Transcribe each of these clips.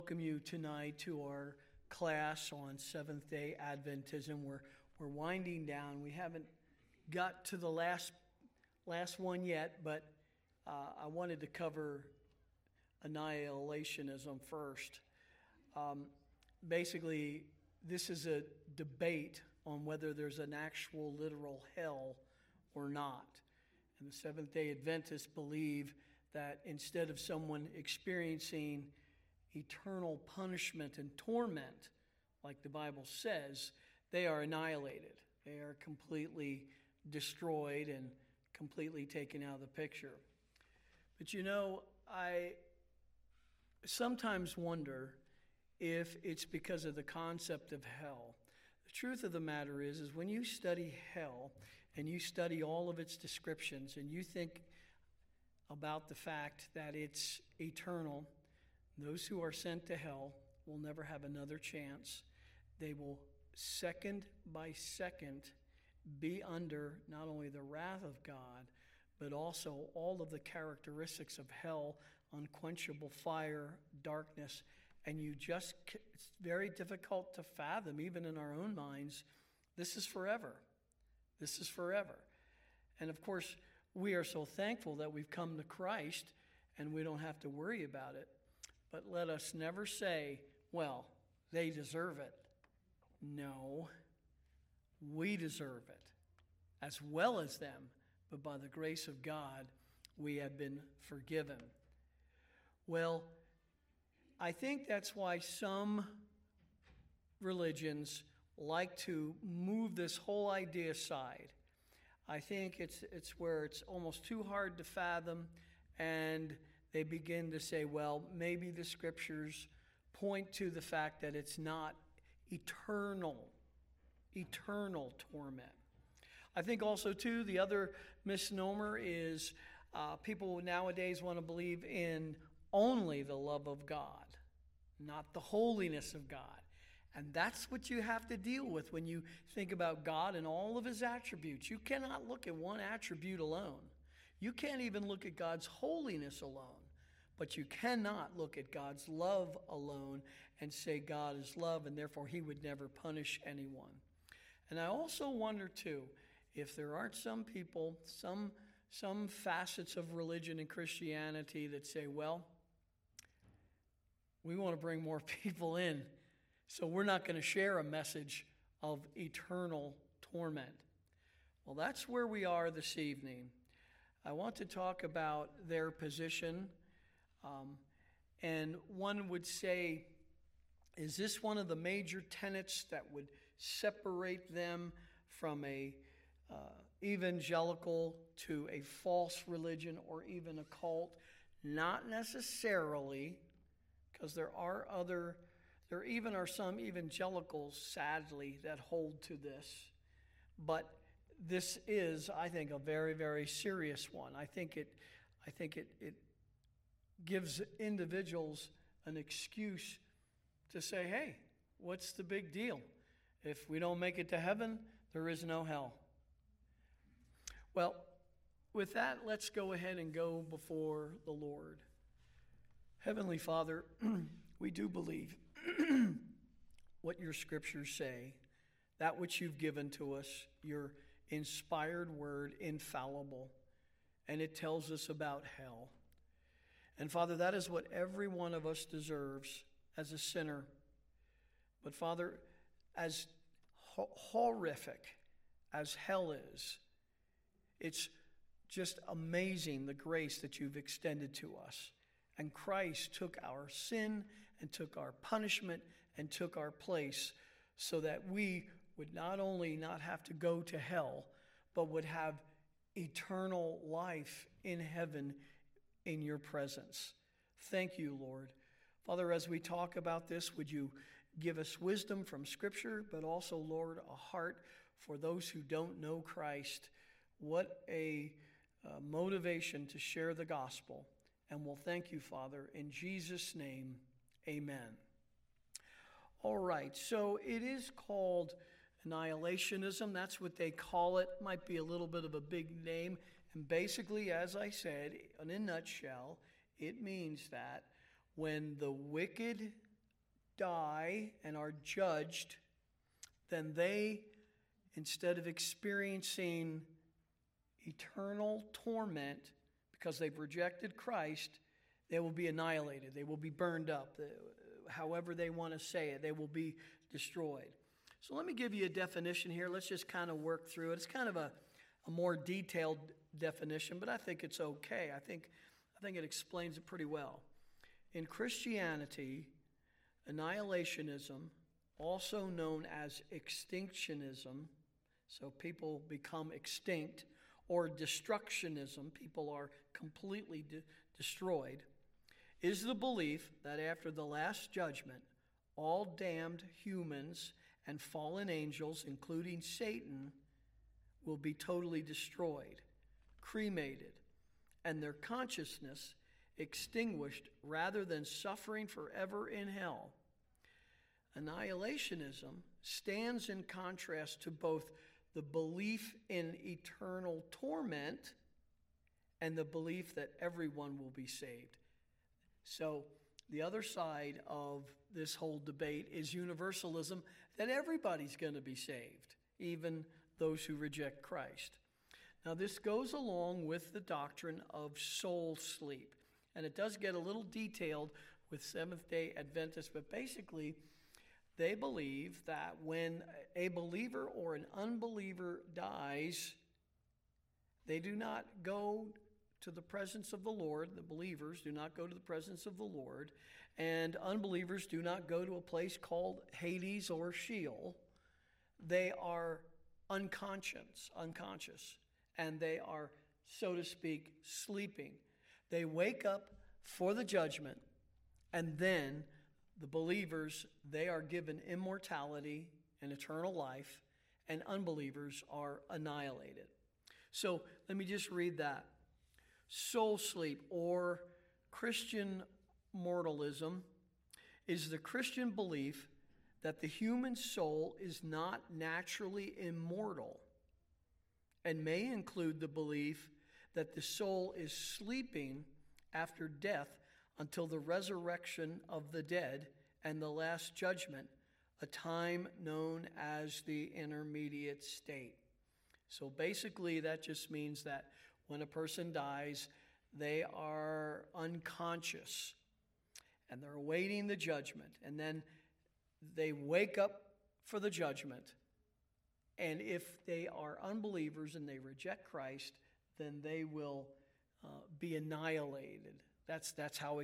Welcome you tonight to our class on Seventh-day Adventism. We're winding down. We haven't got to the last one yet, but I wanted to cover annihilationism first. Basically, this is a debate on whether there's an actual literal hell or not. And the Seventh-day Adventists believe that instead of someone experiencing eternal punishment and torment, like the Bible says, they are annihilated. They are completely destroyed and completely taken out of the picture. But I sometimes wonder if it's because of the concept of hell. The truth of the matter is when you study hell and you study all of its descriptions and you think about the fact that it's eternal, those who are sent to hell will never have another chance. They will second by second be under not only the wrath of God, but also all of the characteristics of hell: unquenchable fire, darkness, and it's very difficult to fathom, even in our own minds. This is forever. This is forever. And of course, we are so thankful that we've come to Christ and we don't have to worry about it. But let us never say, well, they deserve it. No, we deserve it as well as them. But by the grace of God, we have been forgiven. Well, I think that's why some religions like to move this whole idea aside. I think it's where it's almost too hard to fathom, and they begin to say, well, maybe the scriptures point to the fact that it's not eternal torment. I think also, too, the other misnomer is people nowadays want to believe in only the love of God, not the holiness of God. And that's what you have to deal with when you think about God and all of his attributes. You cannot look at one attribute alone. You can't even look at God's holiness alone. But you cannot look at God's love alone and say God is love and therefore he would never punish anyone. And I also wonder, too, if there aren't some people, some facets of religion and Christianity that say, well, we want to bring more people in, so we're not going to share a message of eternal torment. Well, that's where we are this evening. I want to talk about their position. And one would say, is this one of the major tenets that would separate them from a evangelical to a false religion or even a cult? Not necessarily, because there even are some evangelicals, sadly, that hold to this. But this is, I think, a very, very serious one. I think it gives individuals an excuse to say, hey, what's the big deal? If we don't make it to heaven, there is no hell. Well, with that, let's go ahead and go before the Lord. Heavenly Father, we do believe what your scriptures say, that which you've given to us, your inspired word, infallible, and it tells us about hell. And Father, that is what every one of us deserves as a sinner. But Father, as horrific as hell is, it's just amazing the grace that you've extended to us. And Christ took our sin and took our punishment and took our place so that we would not only not have to go to hell, but would have eternal life in heaven in your presence. Thank you, Lord. Father, as we talk about this, would you give us wisdom from Scripture, but also, Lord, a heart for those who don't know Christ. What a motivation to share the gospel. And we'll thank you, Father, in Jesus' name, amen. All right, so it is called annihilationism. That's what they call it. Might be a little bit of a big name. And basically, as I said, in a nutshell, it means that when the wicked die and are judged, then they, instead of experiencing eternal torment because they've rejected Christ, they will be annihilated. They will be burned up. However they want to say it, they will be destroyed. So let me give you a definition here. Let's just kind of work through it. It's kind of a more detailed definition, but I think it's okay. I think it explains it pretty well. In Christianity, annihilationism, also known as extinctionism, so people become extinct, or destructionism, people are completely destroyed, is the belief that after the last judgment, all damned humans and fallen angels, including Satan, will be totally destroyed, cremated, and their consciousness extinguished rather than suffering forever in hell. Annihilationism stands in contrast to both the belief in eternal torment and the belief that everyone will be saved. So the other side of this whole debate is universalism, that everybody's going to be saved, even those who reject Christ. Now, this goes along with the doctrine of soul sleep, and it does get a little detailed with Seventh-day Adventists, but basically, they believe that when a believer or an unbeliever dies, they do not go to the presence of the Lord. The believers do not go to the presence of the Lord, and unbelievers do not go to a place called Hades or Sheol. They are unconscious, and they are, so to speak, sleeping. They wake up for the judgment, and then the believers, they are given immortality and eternal life, and unbelievers are annihilated. So let me just read that. Soul sleep, or Christian mortalism, is the Christian belief that the human soul is not naturally immortal, and may include the belief that the soul is sleeping after death until the resurrection of the dead and the last judgment, a time known as the intermediate state. So basically, that just means that when a person dies, they are unconscious and they're awaiting the judgment, and then they wake up for the judgment. And if they are unbelievers and they reject Christ, then they will be annihilated. That's how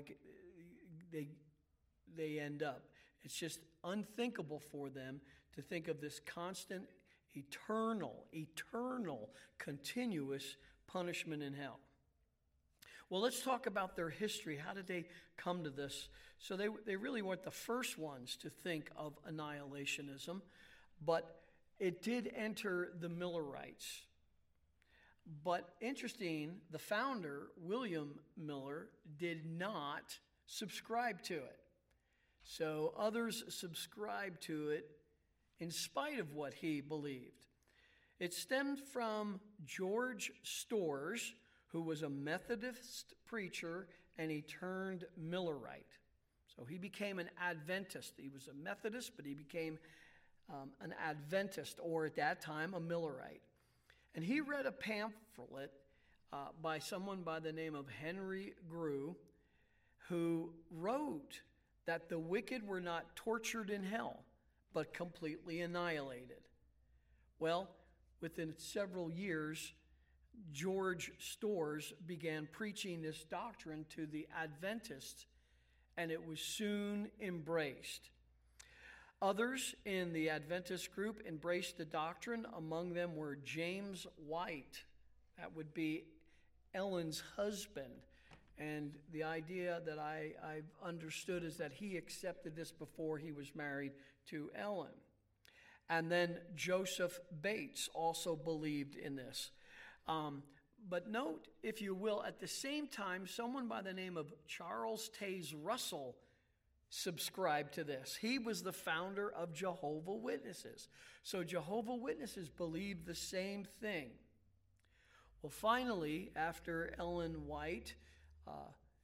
they end up. It's just unthinkable for them to think of this constant, eternal, continuous punishment in hell. Well, let's talk about their history. How did they come to this? So they really weren't the first ones to think of annihilationism, but it did enter the Millerites. But interesting, the founder, William Miller, did not subscribe to it. So others subscribed to it in spite of what he believed. It stemmed from George Storrs, who was a Methodist preacher, and he turned Millerite. So he became an Adventist. He was a Methodist, but he became an Adventist, or at that time, a Millerite. And he read a pamphlet by someone by the name of Henry Grew, who wrote that the wicked were not tortured in hell, but completely annihilated. Well, within several years, George Storrs began preaching this doctrine to the Adventists, and it was soon embraced. Others in the Adventist group embraced the doctrine. Among them were James White. That would be Ellen's husband. And the idea that I've understood is that he accepted this before he was married to Ellen. And then Joseph Bates also believed in this. But note, if you will, at the same time, someone by the name of Charles Taze Russell subscribed to this. He was the founder of Jehovah's Witnesses. So Jehovah's Witnesses believed the same thing. Well, finally, after Ellen White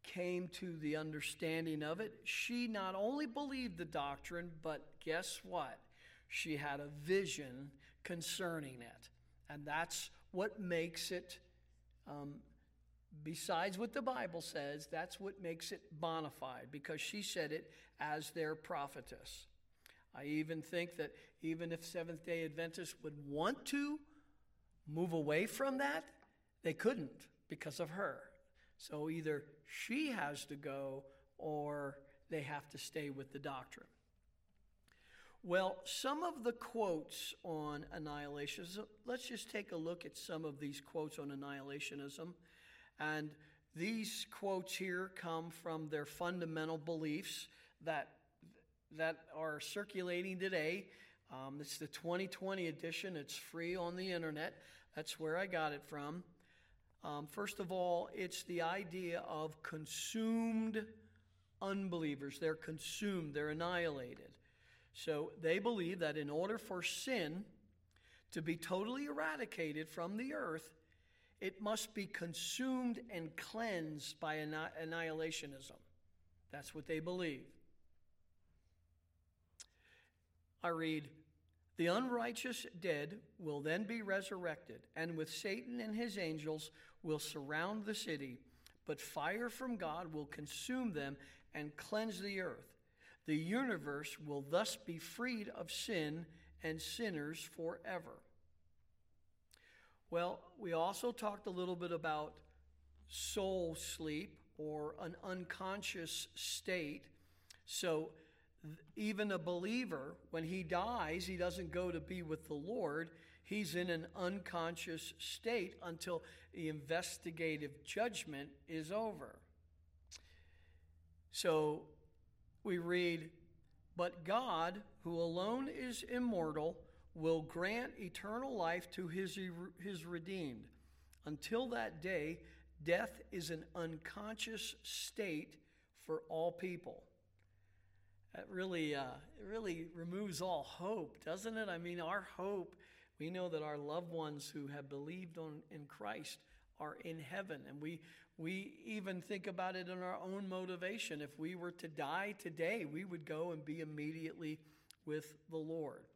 came to the understanding of it, she not only believed the doctrine, but guess what? She had a vision concerning it. And that's what makes it, besides what the Bible says, that's what makes it bona fide, because she said it as their prophetess. I even think that even if Seventh-day Adventists would want to move away from that, they couldn't because of her. So either she has to go or they have to stay with the doctrine. Well, some of the quotes on annihilationism, let's just take a look at some of these quotes on annihilationism. And these quotes here come from their fundamental beliefs that are circulating today. It's the 2020 edition. It's free on the internet. That's where I got it from. First of all, it's the idea of consumed unbelievers. They're consumed. They're annihilated. So they believe that in order for sin to be totally eradicated from the earth, it must be consumed and cleansed by annihilationism. That's what they believe. I read, "The unrighteous dead will then be resurrected, and with Satan and his angels will surround the city, but fire from God will consume them and cleanse the earth. The universe will thus be freed of sin and sinners forever." Well, we also talked a little bit about soul sleep, or an unconscious state. So even a believer, when he dies, he doesn't go to be with the Lord. He's in an unconscious state until the investigative judgment is over. So we read, "But God, who alone is immortal, will grant eternal life to his redeemed. Until that day, death is an unconscious state for all people." That really removes all hope, doesn't it? I mean, our hope, we know that our loved ones who have believed in Christ are in heaven. And we even think about it in our own motivation. If we were to die today, we would go and be immediately with the Lord.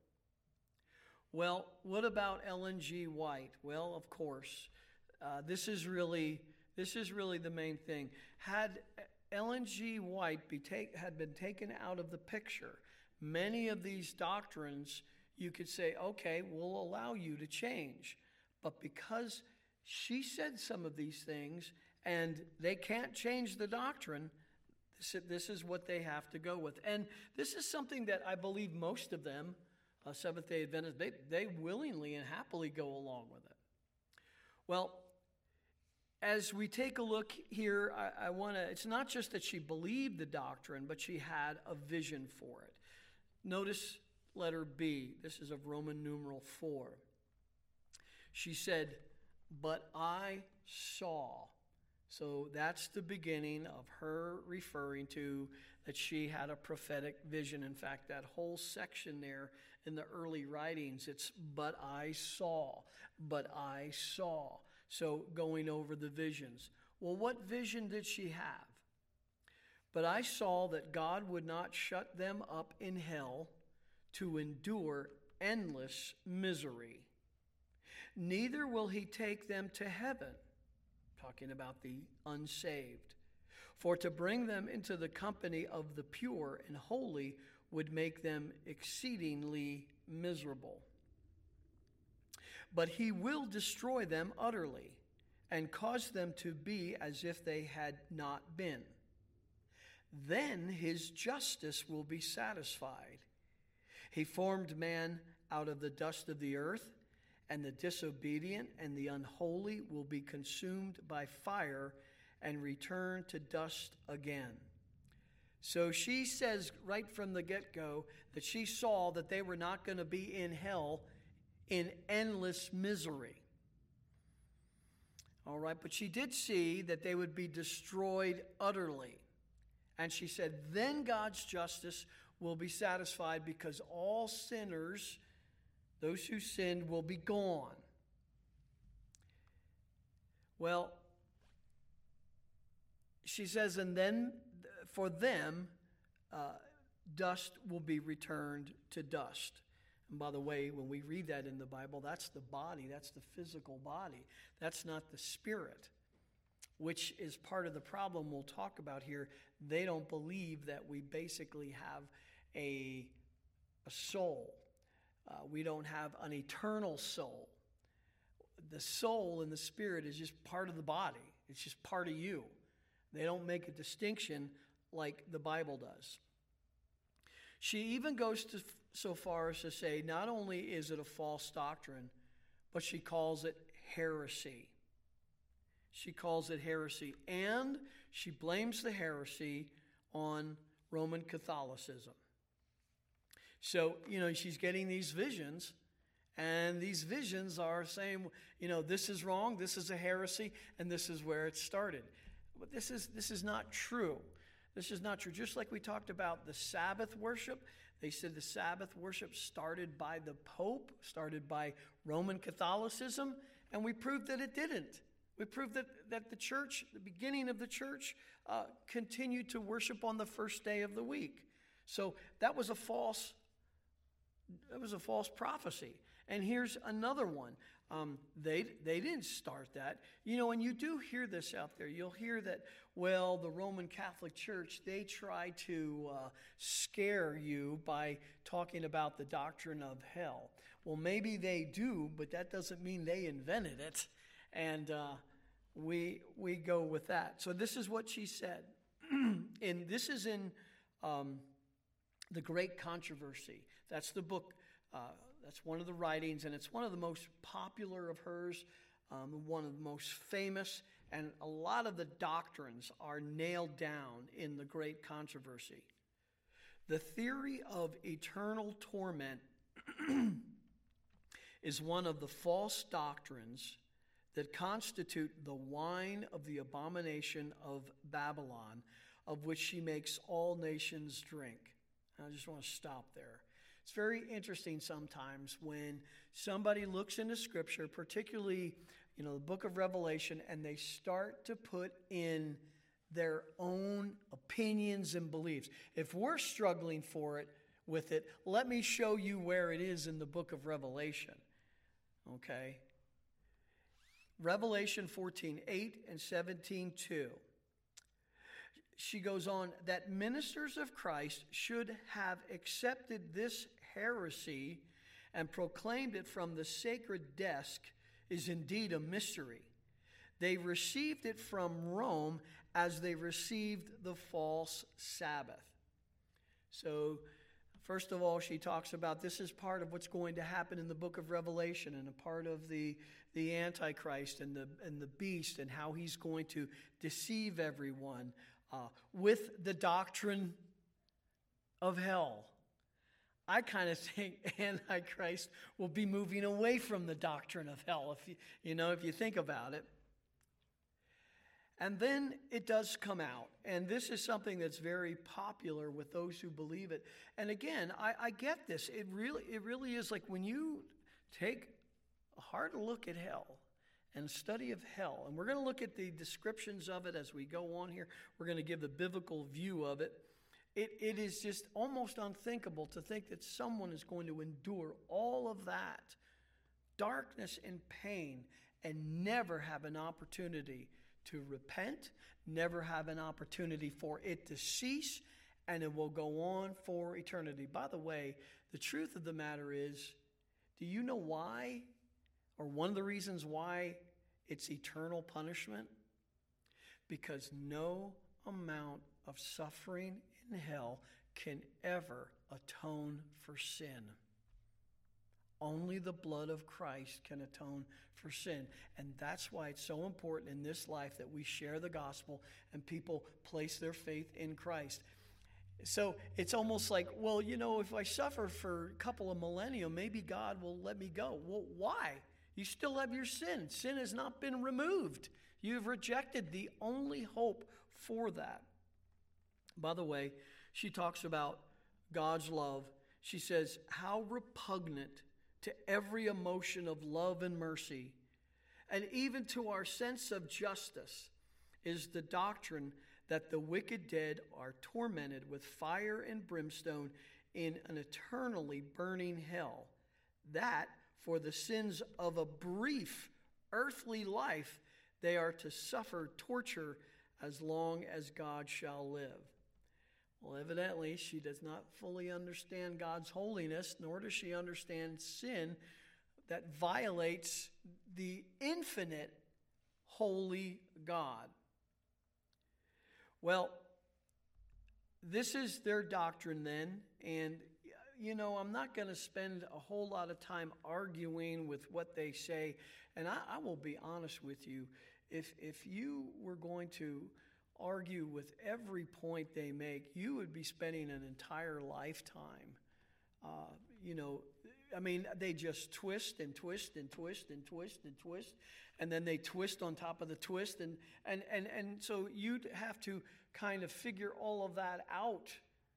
Well, what about Ellen G. White? Well, of course, this is really the main thing. Had Ellen G. White had been taken out of the picture, many of these doctrines, you could say, okay, we'll allow you to change. But because she said some of these things and they can't change the doctrine, this is what they have to go with. And this is something that I believe most of them, Seventh-day Adventists, they willingly and happily go along with it. Well, as we take a look here, I want to, it's not just that she believed the doctrine, but she had a vision for it. Notice letter B. This is of Roman numeral 4. She said, "But I saw." So that's the beginning of her referring to that she had a prophetic vision. In fact, that whole section there in the early writings, it's "but I saw, but I saw." So going over the visions. Well, what vision did she have? "But I saw that God would not shut them up in hell to endure endless misery. Neither will he take them to heaven," talking about the unsaved, "for to bring them into the company of the pure and holy would make them exceedingly miserable. But he will destroy them utterly and cause them to be as if they had not been. Then his justice will be satisfied. He formed man out of the dust of the earth, and the disobedient and the unholy will be consumed by fire and return to dust again." So she says right from the get-go that she saw that they were not going to be in hell in endless misery. All right, but she did see that they would be destroyed utterly. And she said, then God's justice will be satisfied because all sinners, those who sinned, will be gone. Well, she says, and then for them, dust will be returned to dust. And by the way, when we read that in the Bible, that's the body, that's the physical body. That's not the spirit, which is part of the problem we'll talk about here. They don't believe that we basically have a soul. We don't have an eternal soul. The soul and the spirit is just part of the body. It's just part of you. They don't make a distinction like the Bible does. She even goes so far as to say not only is it a false doctrine, but she calls it heresy. She calls it heresy, and she blames the heresy on Roman Catholicism. So, she's getting these visions, and these visions are saying, this is wrong, this is a heresy, and this is where it started. But this is not true. This is not true. Just like we talked about the Sabbath worship, they said the Sabbath worship started by the Pope, started by Roman Catholicism, and we proved that it didn't. We proved that the church, the beginning of the church, continued to worship on the first day of the week. So that was a false prophecy. And here's another one. They didn't start that. And you do hear this out there. You'll hear that, the Roman Catholic Church, they try to scare you by talking about the doctrine of hell. Well, maybe they do, but that doesn't mean they invented it. And we go with that. So this is what she said. And this is in The Great Controversy. That's the book. That's one of the writings, and it's one of the most popular of hers, one of the most famous, and a lot of the doctrines are nailed down in The Great Controversy. The theory of eternal torment is one of the false doctrines that constitute the wine of the abomination of Babylon, of which she makes all nations drink. I just want to stop there. It's very interesting sometimes when somebody looks into Scripture, particularly, the book of Revelation, and they start to put in their own opinions and beliefs. If we're struggling with it, let me show you where it is in the book of Revelation. Okay? Revelation 14:8 and 17:2. She goes on, that ministers of Christ should have accepted this heresy and proclaimed it from the sacred desk is indeed a mystery. They received it from Rome as they received the false Sabbath. So, first of all, she talks about this is part of what's going to happen in the book of Revelation, and a part of the Antichrist and the beast, and how he's going to deceive everyone with the doctrine of hell. I kind of think Antichrist will be moving away from the doctrine of hell, if you think about it. And then it does come out, and this is something that's very popular with those who believe it. And again, I get this. It really is like when you take a hard look at hell and a study of hell, and we're going to look at the descriptions of it as we go on here. We're going to give the biblical view of it. It is just almost unthinkable to think that someone is going to endure all of that darkness and pain and never have an opportunity to repent, never have an opportunity for it to cease, and it will go on for eternity. By the way, the truth of the matter is, do you know why, or one of the reasons why it's eternal punishment? Because no amount of suffering in hell can ever atone for sin. Only the blood of Christ can atone for sin. And that's why it's so important in this life that we share the gospel and people place their faith in Christ. So it's almost like, if I suffer for a couple of millennia, maybe God will let me go. Well, why? You still have your sin. Sin has not been removed. You've rejected the only hope for that. By the way, she talks about God's love. She says, how repugnant to every emotion of love and mercy, and even to our sense of justice, is the doctrine that the wicked dead are tormented with fire and brimstone in an eternally burning hell, that for the sins of a brief earthly life they are to suffer torture as long as God shall live. Well, evidently, she does not fully understand God's holiness, nor does she understand sin that violates the infinite holy God. Well, this is their doctrine then, and I'm not going to spend a whole lot of time arguing with what they say, and I will be honest with you. If you were going to argue with every point they make, you would be spending an entire lifetime. They just twist and twist and twist and twist and twist, and then they twist on top of the twist, and so you'd have to kind of figure all of that out.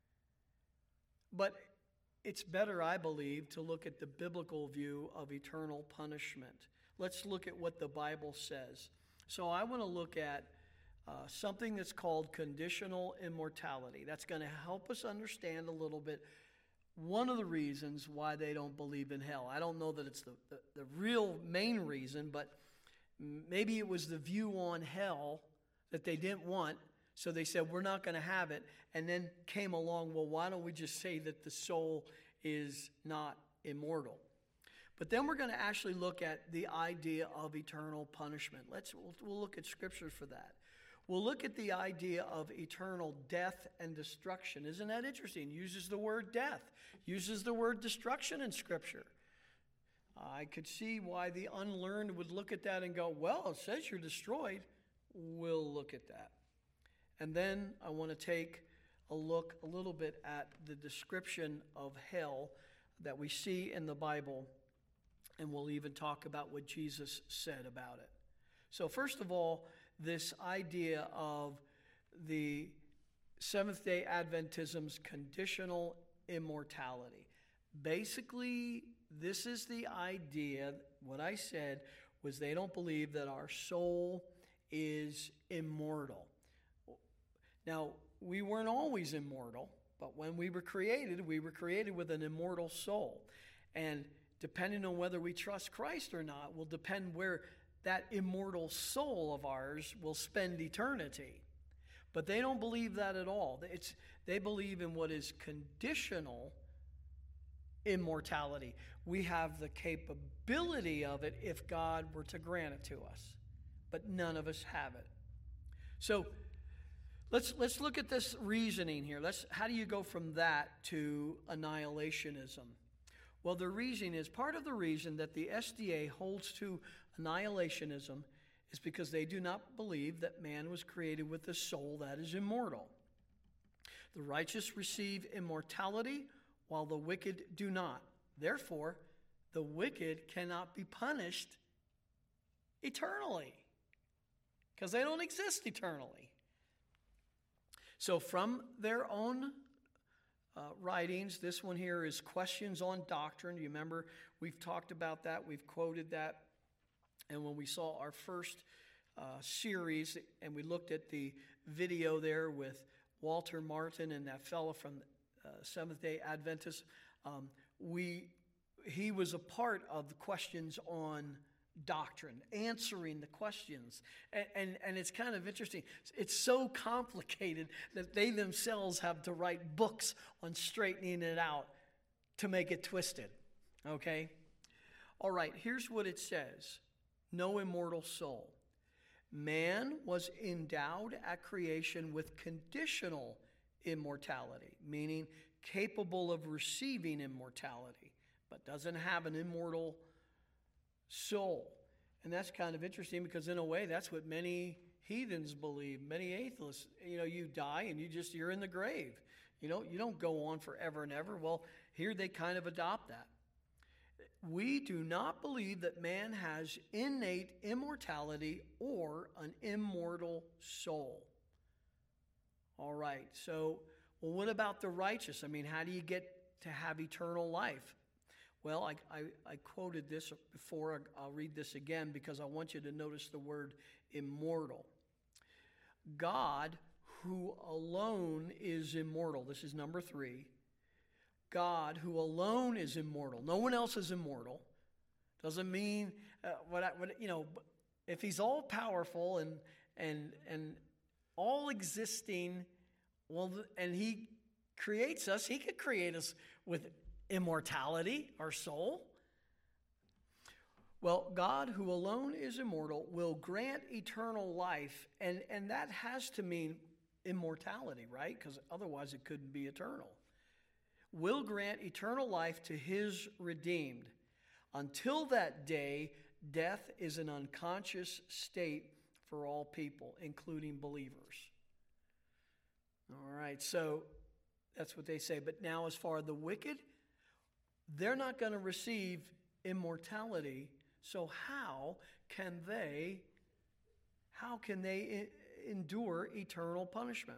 But it's better, I believe, to look at the biblical view of eternal punishment. Let's look at what the Bible says. So I want to look at something that's called conditional immortality. That's going to help us understand a little bit one of the reasons why they don't believe in hell. I don't know that it's the real main reason, but maybe it was the view on hell that they didn't want, so they said, we're not going to have it, and then came along, well, why don't we just say that the soul is not immortal? But then we're going to actually look at the idea of eternal punishment. We'll look at scriptures for that. We'll look at the idea of eternal death and destruction. Isn't that interesting? Uses the word death, uses the word destruction in Scripture. I could see why the unlearned would look at that and go, well, it says you're destroyed. We'll look at that. And then I want to take a look a little bit at the description of hell that we see in the Bible, and we'll even talk about what Jesus said about it. So first of all, this idea of the Seventh-day Adventism's conditional immortality. Basically, this is the idea, what I said, was they don't believe that our soul is immortal. Now, we weren't always immortal, but when we were created with an immortal soul. And depending on whether we trust Christ or not will depend where that immortal soul of ours will spend eternity. But they don't believe that at all. They believe in what is conditional immortality. We have the capability of it if God were to grant it to us, but none of us have it. So let's look at this reasoning here. How do you go from that to annihilationism? Well, the reason is, part of the reason that the SDA holds to annihilationism is because they do not believe that man was created with a soul that is immortal. The righteous receive immortality while the wicked do not. Therefore, the wicked cannot be punished eternally because they don't exist eternally. So from their own writings, this one here is Questions on Doctrine. You remember we've talked about that, we've quoted that, and when we saw our first series and we looked at the video there with Walter Martin and that fellow from Seventh-day Adventist, he was a part of the Questions on Doctrine, answering the questions. And it's kind of interesting. It's so complicated that they themselves have to write books on straightening it out to make it twisted. Okay? All right, here's what it says. No immortal soul. Man was endowed at creation with conditional immortality, meaning capable of receiving immortality, but doesn't have an immortal soul. And that's kind of interesting because in a way that's what many heathens believe, many atheists. You die and you're in the grave. You don't go on forever and ever. Well, here they kind of adopt that. We do not believe that man has innate immortality or an immortal soul. All right, so what about the righteous? How do you get to have eternal life? Well, I quoted this before. I'll read this again because I want you to notice the word immortal. God, who alone is immortal. This is number 3. God, who alone is immortal. No one else is immortal. Doesn't mean if he's all powerful and all existing, well, and he creates us, he could create us with immortality, our soul. Well, God, who alone is immortal, will grant eternal life, and that has to mean immortality, right? Because otherwise it couldn't be eternal. Will grant eternal life to his redeemed. Until that day, death is an unconscious state for all people, including believers. All right, so that's what they say. But now as far as the wicked, they're not going to receive immortality. So how can they endure eternal punishment?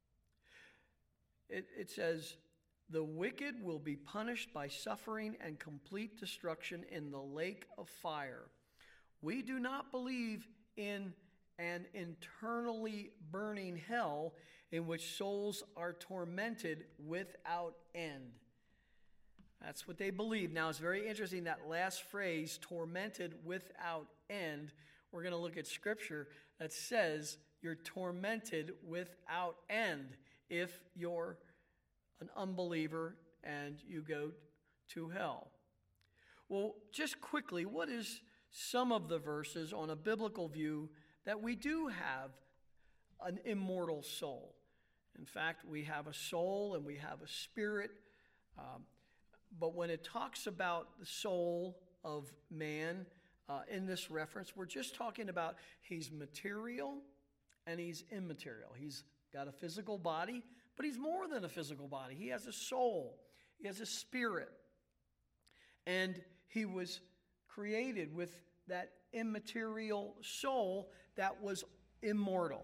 It says, the wicked will be punished by suffering and complete destruction in the lake of fire. We do not believe in an internally burning hell in which souls are tormented without end. That's what they believe. Now, it's very interesting, that last phrase, tormented without end. We're going to look at scripture that says you're tormented without end if you're an unbeliever and you go to hell. Well, just quickly, what is some of the verses on a biblical view that we do have an immortal soul? In fact, we have a soul and we have a spirit. But when it talks about the soul of man in this reference, we're just talking about he's material and he's immaterial. He's got a physical body, but he's more than a physical body. He has a soul. He has a spirit. And he was created with that immaterial soul that was immortal.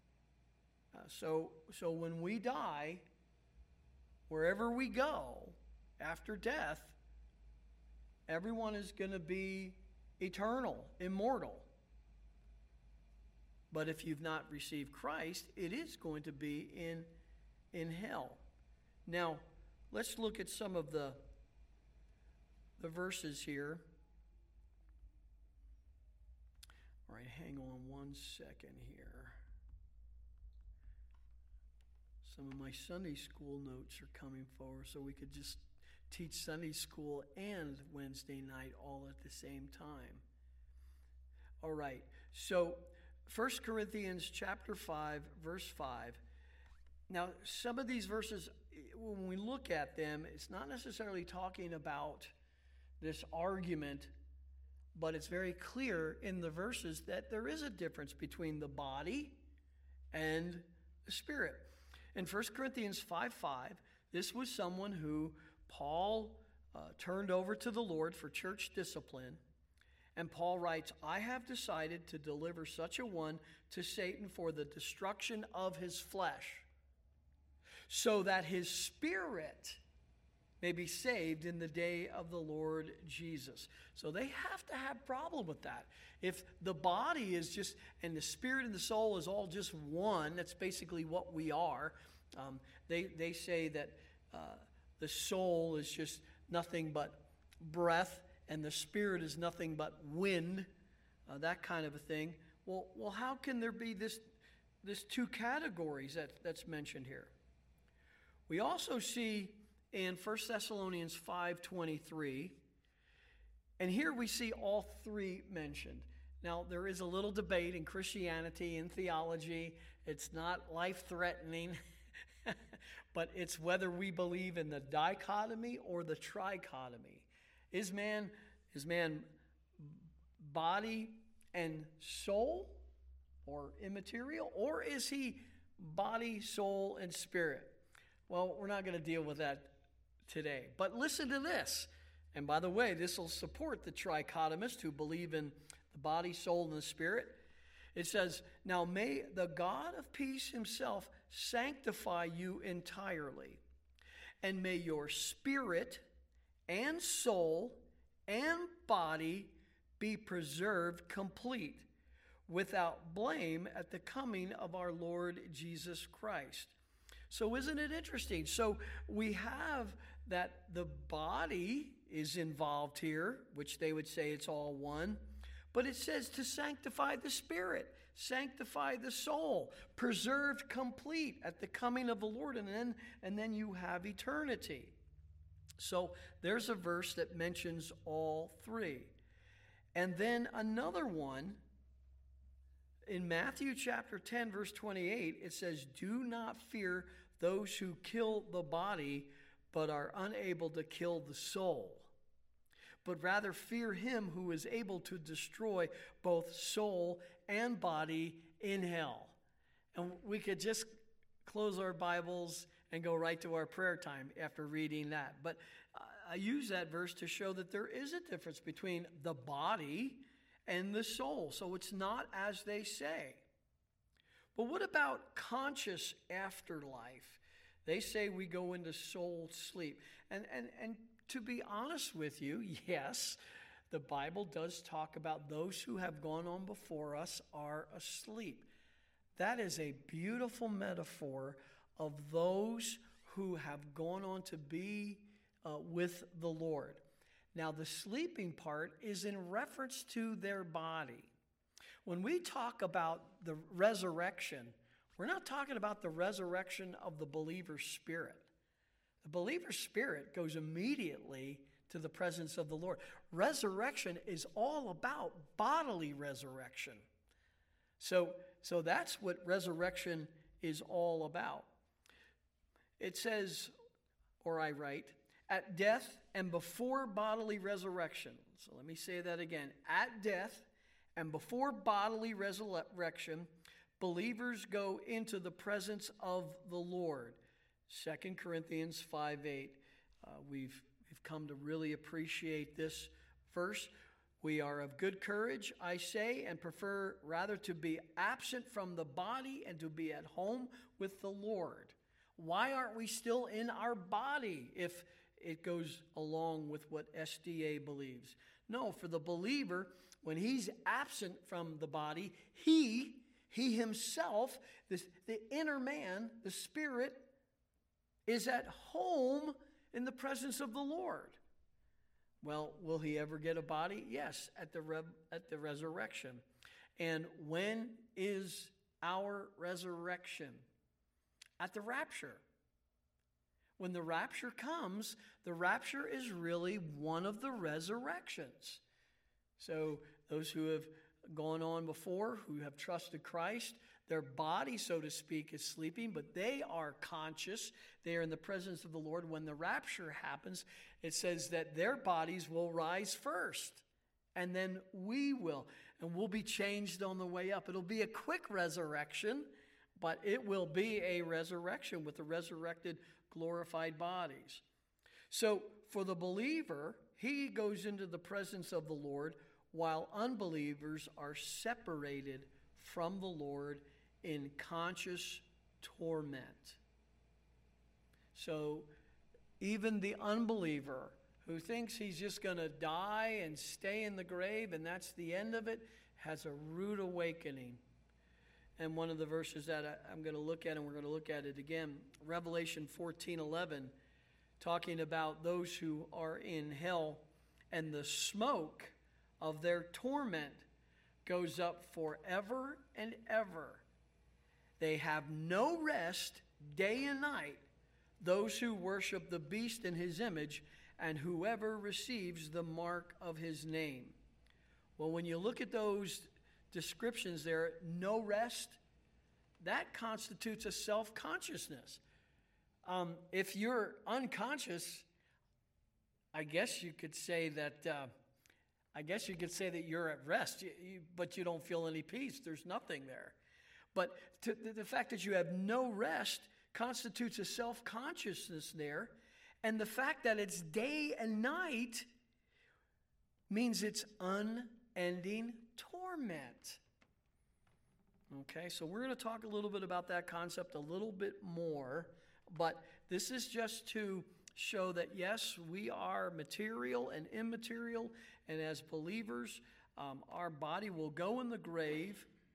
So when we die, wherever we go after death, everyone is going to be eternal, immortal. But if you've not received Christ, it is going to be in hell. Now, let's look at some of the verses here. All right, hang on one second here. Some of my Sunday school notes are coming forward, so we could just teach Sunday school and Wednesday night all at the same time. All right, so 1 Corinthians chapter 5, verse 5. Now, some of these verses, when we look at them, it's not necessarily talking about this argument, but it's very clear in the verses that there is a difference between the body and the spirit. In 1 Corinthians 5:5, this was someone who Paul turned over to the Lord for church discipline. And Paul writes, I have decided to deliver such a one to Satan for the destruction of his flesh, so that his spirit may be saved in the day of the Lord Jesus. So they have to have problem with that. If the body is just, and the spirit and the soul is all just one, that's basically what we are. They say that the soul is just nothing but breath, and the spirit is nothing but wind, that kind of a thing. Well, how can there be this two categories that's mentioned here? We also see in 1 Thessalonians 5:23, and here we see all three mentioned. Now, there is a little debate in Christianity and theology. It's not life-threatening, but it's whether we believe in the dichotomy or the trichotomy. Is man body and soul, or immaterial, or is he body, soul, and spirit? Well, we're not going to deal with that today. But listen to this. And by the way, this will support the trichotomists who believe in the body, soul, and the spirit. It says, now may the God of peace himself sanctify you entirely, and may your spirit and soul and body be preserved complete, without blame at the coming of our Lord Jesus Christ. So isn't it interesting? So we have that the body is involved here, which they would say it's all one, but it says to sanctify the spirit, sanctify the soul, preserved complete at the coming of the Lord, and then you have eternity. So there's a verse that mentions all three. And then another one, in Matthew chapter 10, verse 28, it says, do not fear those who kill the body, but are unable to kill the soul, but rather fear him who is able to destroy both soul and body in hell. And we could just close our Bibles and go right to our prayer time after reading that. But I use that verse to show that there is a difference between the body and the soul. So it's not as they say. But what about conscious afterlife? They say we go into soul sleep. And to be honest with you, yes, the Bible does talk about those who have gone on before us are asleep. That is a beautiful metaphor of those who have gone on to be with the Lord. Now, the sleeping part is in reference to their body. When we talk about the resurrection, we're not talking about the resurrection of the believer's spirit. The believer's spirit goes immediately to the presence of the Lord. Resurrection is all about bodily resurrection. So that's what resurrection is all about. It says, or I write, at death and before bodily resurrection. So let me say that again. At death and before bodily resurrection, believers go into the presence of the Lord. 2 Corinthians 5:8. We've come to really appreciate this verse. We are of good courage, I say, and prefer rather to be absent from the body and to be at home with the Lord. Why aren't we still in our body if it goes along with what SDA believes? No, for the believer, when he's absent from the body, he himself, the inner man, the spirit, is at home in the presence of the Lord. Well, will he ever get a body? Yes, at the resurrection. And when is our resurrection? At the rapture. When the rapture comes, the rapture is really one of the resurrections. So those who have gone on before, who have trusted Christ, their body, so to speak, is sleeping, but they are conscious. They are in the presence of the Lord. When the rapture happens, it says that their bodies will rise first, and then we will, and we'll be changed on the way up. It'll be a quick resurrection, but it will be a resurrection with the resurrected, glorified bodies. So for the believer, he goes into the presence of the Lord, while unbelievers are separated from the Lord in conscious torment. So even the unbeliever who thinks he's just going to die and stay in the grave and that's the end of it has a rude awakening. And one of the verses that I'm going to look at, and we're going to look at it again, Revelation 14:11, talking about those who are in hell, and the smoke of their torment goes up forever and ever. They have no rest day and night, those who worship the beast in his image, and whoever receives the mark of his name. Well, when you look at those descriptions there, no rest, that constitutes a self-consciousness. If you're unconscious, I guess you could say that you're at rest, but you don't feel any peace. There's nothing there. But the fact that you have no rest constitutes a self-consciousness there. And the fact that it's day and night means it's unending torment. Okay, so we're going to talk a little bit about that concept a little bit more. But this is just to show that, yes, we are material and immaterial. And as believers, our body will go in the grave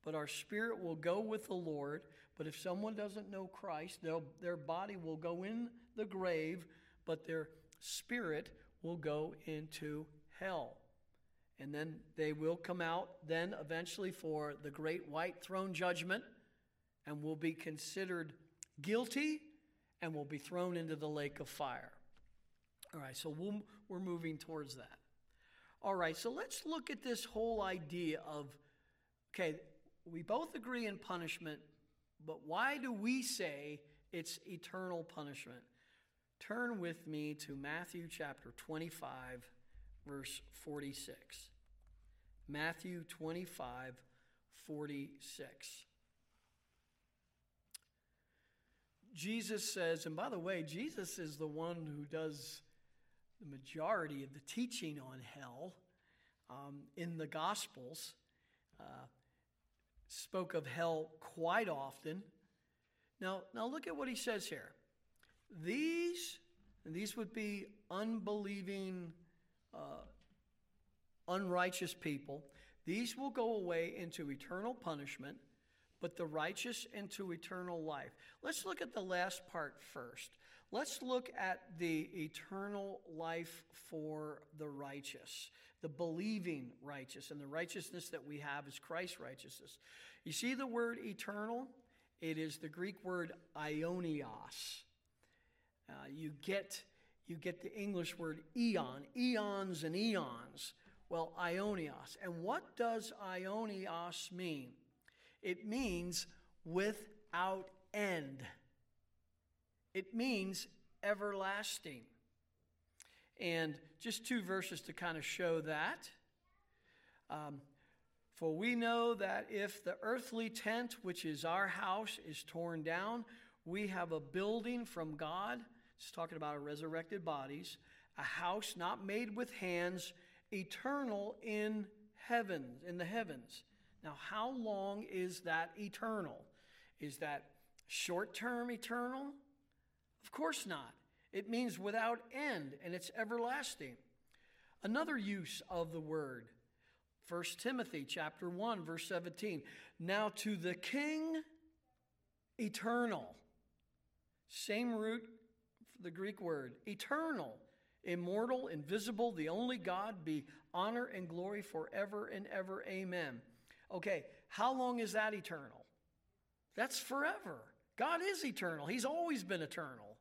but our spirit will go with the Lord. But if someone doesn't know Christ, their body will go in the grave, but their spirit will go into hell. And then they will come out then eventually for the great white throne judgment and will be considered guilty and will be thrown into the lake of fire. All right, so we're moving towards that. All right, so let's look at this whole idea of, okay, we both agree in punishment, but why do we say it's eternal punishment? Turn with me to Matthew chapter 25, verse 46. Matthew 25, 46. Jesus says, and by the way, Jesus is the one who does the majority of the teaching on hell in the Gospels. Spoke of hell quite often. Now look at what he says here. These would be unbelieving, unrighteous people. These will go away into eternal punishment, but the righteous into eternal life. Let's look at the last part first. Let's look at the eternal life for the righteous, the believing righteous, and the righteousness that we have is Christ's righteousness. You see the word eternal? It is the Greek word aionios. You get the English word eon, eons and eons. Well, aionios. And what does aionios mean? It means without end. It means everlasting. And just two verses to kind of show that. For we know that if the earthly tent, which is our house, is torn down, we have a building from God. It's talking about our resurrected bodies. A house not made with hands, eternal in heaven, in the heavens. Now, how long is that eternal? Is that short-term eternal? Of course not. It means without end, and it's everlasting. Another use of the word, 1 Timothy chapter 1, verse 17. Now to the King, eternal. Same root for the Greek word, eternal, immortal, invisible, the only God, be honor and glory forever and ever. Amen. Okay, how long is that eternal? That's forever. God is eternal. He's always been eternal.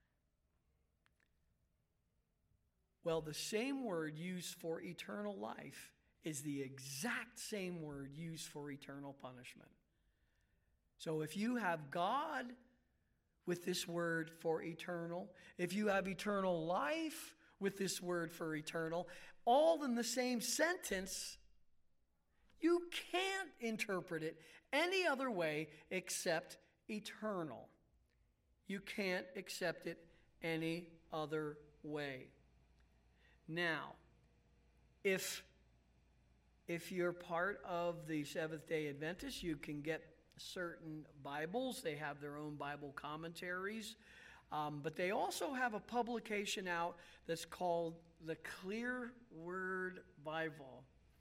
Well, the same word used for eternal life is the exact same word used for eternal punishment. So if you have God with this word for eternal, if you have eternal life with this word for eternal, all in the same sentence, you can't interpret it any other way except eternal. You can't accept it any other way. Now, if you're part of the Seventh-day Adventists, you can get certain Bibles. They have their own Bible commentaries. But they also have a publication out that's called the Clear Word Bible.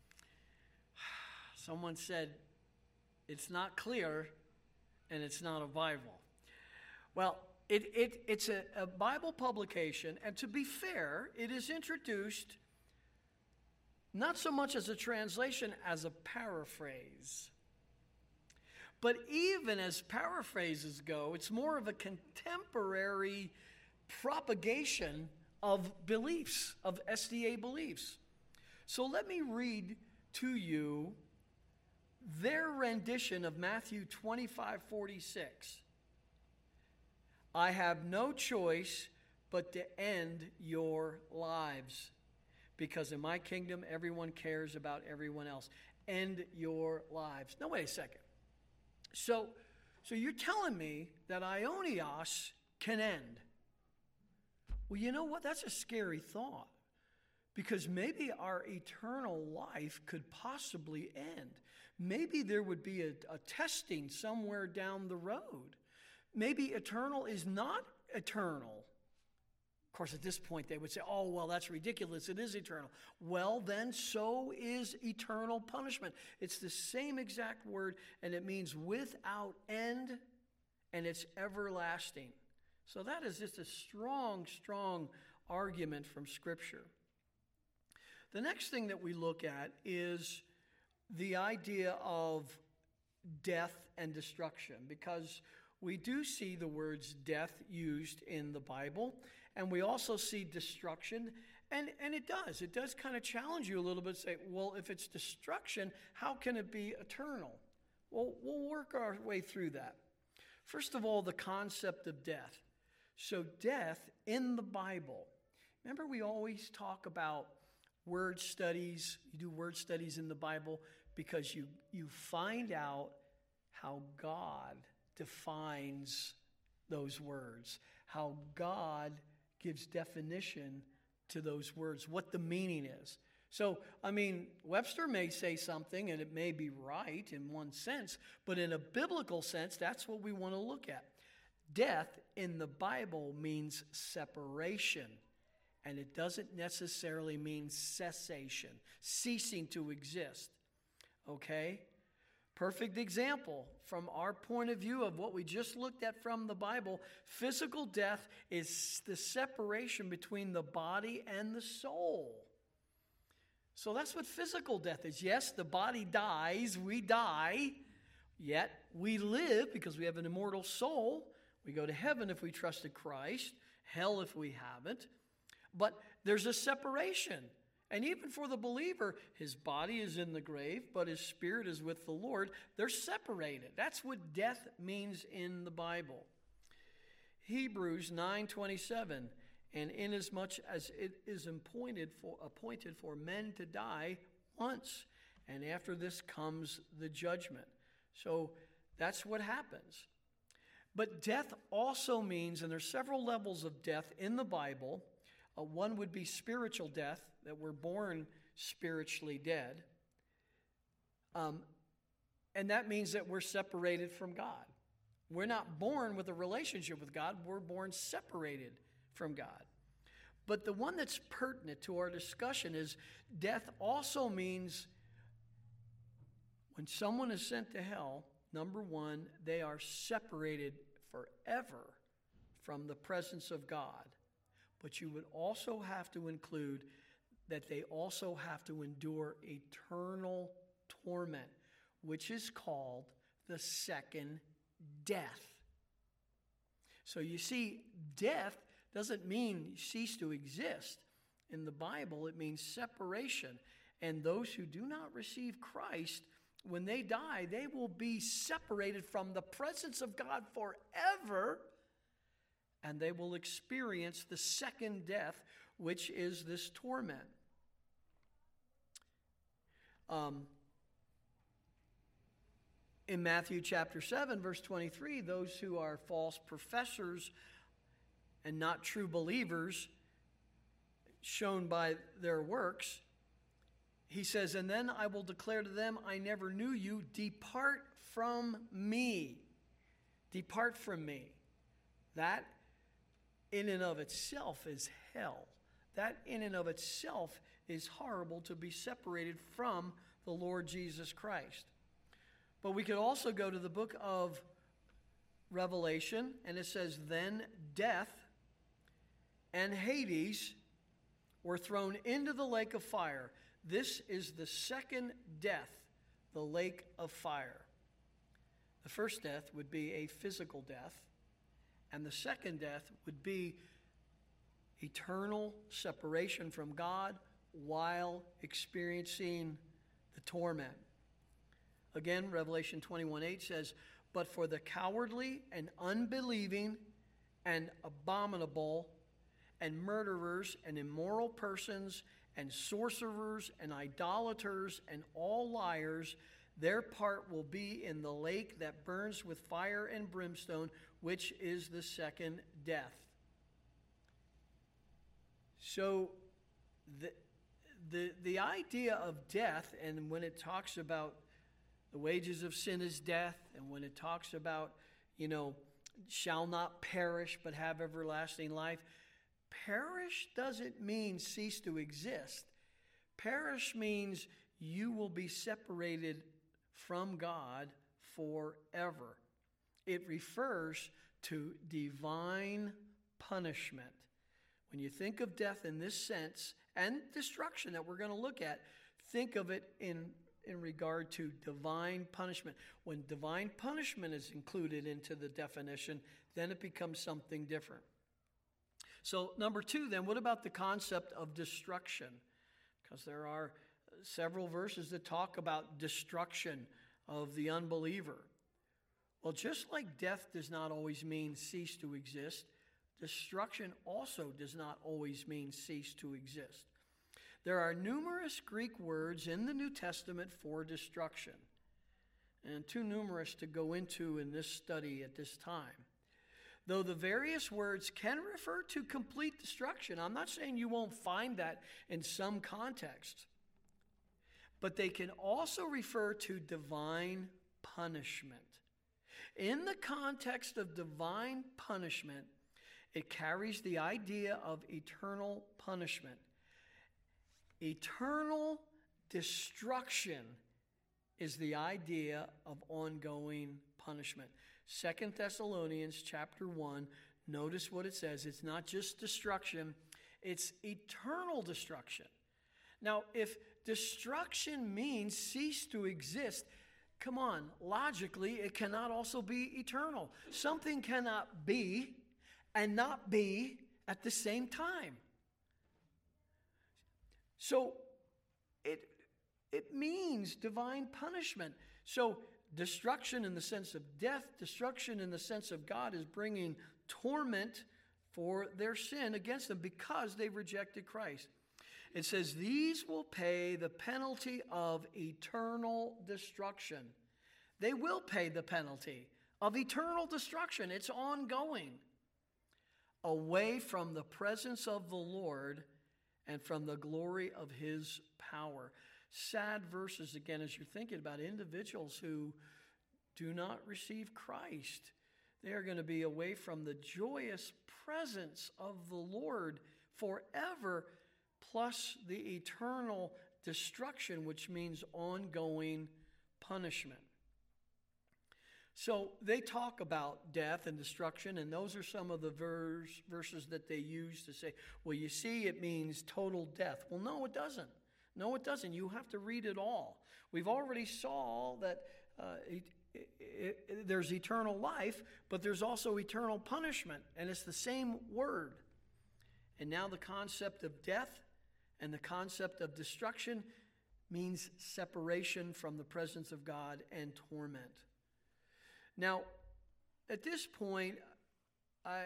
Someone said, it's not clear and it's not a Bible. Well, it's a Bible publication, and to be fair, it is introduced not so much as a translation as a paraphrase. But even as paraphrases go, it's more of a contemporary propagation of beliefs, of SDA beliefs. So let me read to you their rendition of Matthew 25:46. I have no choice but to end your lives, because in my kingdom everyone cares about everyone else. End your lives. Now wait a second. So you're telling me that aionios can end. Well, you know what? That's a scary thought, because maybe our eternal life could possibly end. Maybe there would be a testing somewhere down the road. Maybe eternal is not eternal. course, at this point, they would say, oh, well, that's ridiculous. It is eternal. Well, then, so is eternal punishment. It's the same exact word, and it means without end, and it's everlasting. So that is just a strong, strong argument from Scripture. The next thing that we look at is the idea of death and destruction, because we do see the words death used in the Bible, and we also see destruction, and it does kind of challenge you a little bit, say, well, if it's destruction, how can it be eternal? Well, we'll work our way through that. First of all, the concept of death. So death in the Bible, remember we always talk about word studies. You do word studies in the Bible because you find out how God defines those words, how God gives definition to those words, what the meaning is. So, I mean, Webster may say something and it may be right in one sense, but in a biblical sense, that's what we want to look at. Death in the Bible means separation, and it doesn't necessarily mean cessation, ceasing to exist. Okay? Perfect example from our point of view of what we just looked at from the Bible. Physical death is the separation between the body and the soul. So that's what physical death is. Yes, the body dies, we die, yet we live because we have an immortal soul. We go to heaven if we trusted Christ, hell if we haven't. But there's a separation. And even for the believer, his body is in the grave, but his spirit is with the Lord. They're separated. That's what death means in the Bible. Hebrews 9:27, and inasmuch as it is appointed for men to die once, and after this comes the judgment. So that's what happens. But death also means, and there's several levels of death in the Bible. One would be spiritual death, that we're born spiritually dead. And that means that we're separated from God. We're not born with a relationship with God. We're born separated from God. But the one that's pertinent to our discussion is death also means when someone is sent to hell, number one, they are separated forever from the presence of God. But you would also have to include that they also have to endure eternal torment, which is called the second death. So you see, death doesn't mean cease to exist. In the Bible, it means separation. And those who do not receive Christ, when they die, they will be separated from the presence of God forever, and they will experience the second death, which is this torment. In Matthew chapter 7, verse 23, those who are false professors and not true believers, shown by their works, he says, and then I will declare to them, I never knew you. Depart from me. Depart from me. That in and of itself is hell. That in and of itself is horrible, to be separated from the Lord Jesus Christ. But we could also go to the book of Revelation, and it says, then death and Hades were thrown into the lake of fire. This is the second death, the lake of fire. The first death would be a physical death, and the second death would be eternal separation from God while experiencing the torment. Again, Revelation 21:8 says, but for the cowardly and unbelieving and abominable and murderers and immoral persons and sorcerers and idolaters and all liars, their part will be in the lake that burns with fire and brimstone, which is the second death. So the idea of death, and when it talks about the wages of sin is death, and when it talks about, shall not perish but have everlasting life, Perish doesn't mean cease to exist. Perish means you will be separated from God forever. It refers to divine punishment. When you think of death in this sense, and destruction that we're going to look at, think of it in regard to divine punishment. When divine punishment is included into the definition, then it becomes something different. So, number two, then, what about the concept of destruction? Because there are several verses that talk about destruction of the unbeliever. Well, just like death does not always mean cease to exist, destruction also does not always mean cease to exist. There are numerous Greek words in the New Testament for destruction, and too numerous to go into in this study at this time. Though the various words can refer to complete destruction, I'm not saying you won't find that in some context, but they can also refer to divine punishment. In the context of divine punishment, it carries the idea of eternal punishment. Eternal destruction is the idea of ongoing punishment. 2 Thessalonians chapter 1, notice what it says. It's not just destruction, it's eternal destruction. Now, if destruction means cease to exist, come on, logically, it cannot also be eternal. Something cannot be and not be at the same time. So it means divine punishment. So destruction in the sense of death, destruction in the sense of God is bringing torment for their sin against them because they rejected Christ. It says, these will pay the penalty of eternal destruction. They will pay the penalty of eternal destruction. It's ongoing. Away from the presence of the Lord and from the glory of his power. Sad verses, again, as you're thinking about individuals who do not receive Christ. They are going to be away from the joyous presence of the Lord forever, plus the eternal destruction, which means ongoing punishment. So they talk about death and destruction, and those are some of the verses that they use to say, well, you see, it means total death. Well, no, it doesn't. No, it doesn't. You have to read it all. We've already saw that there's eternal life, but there's also eternal punishment, and it's the same word. And now the concept of death and the concept of destruction means separation from the presence of God and torment. Now, at this point, I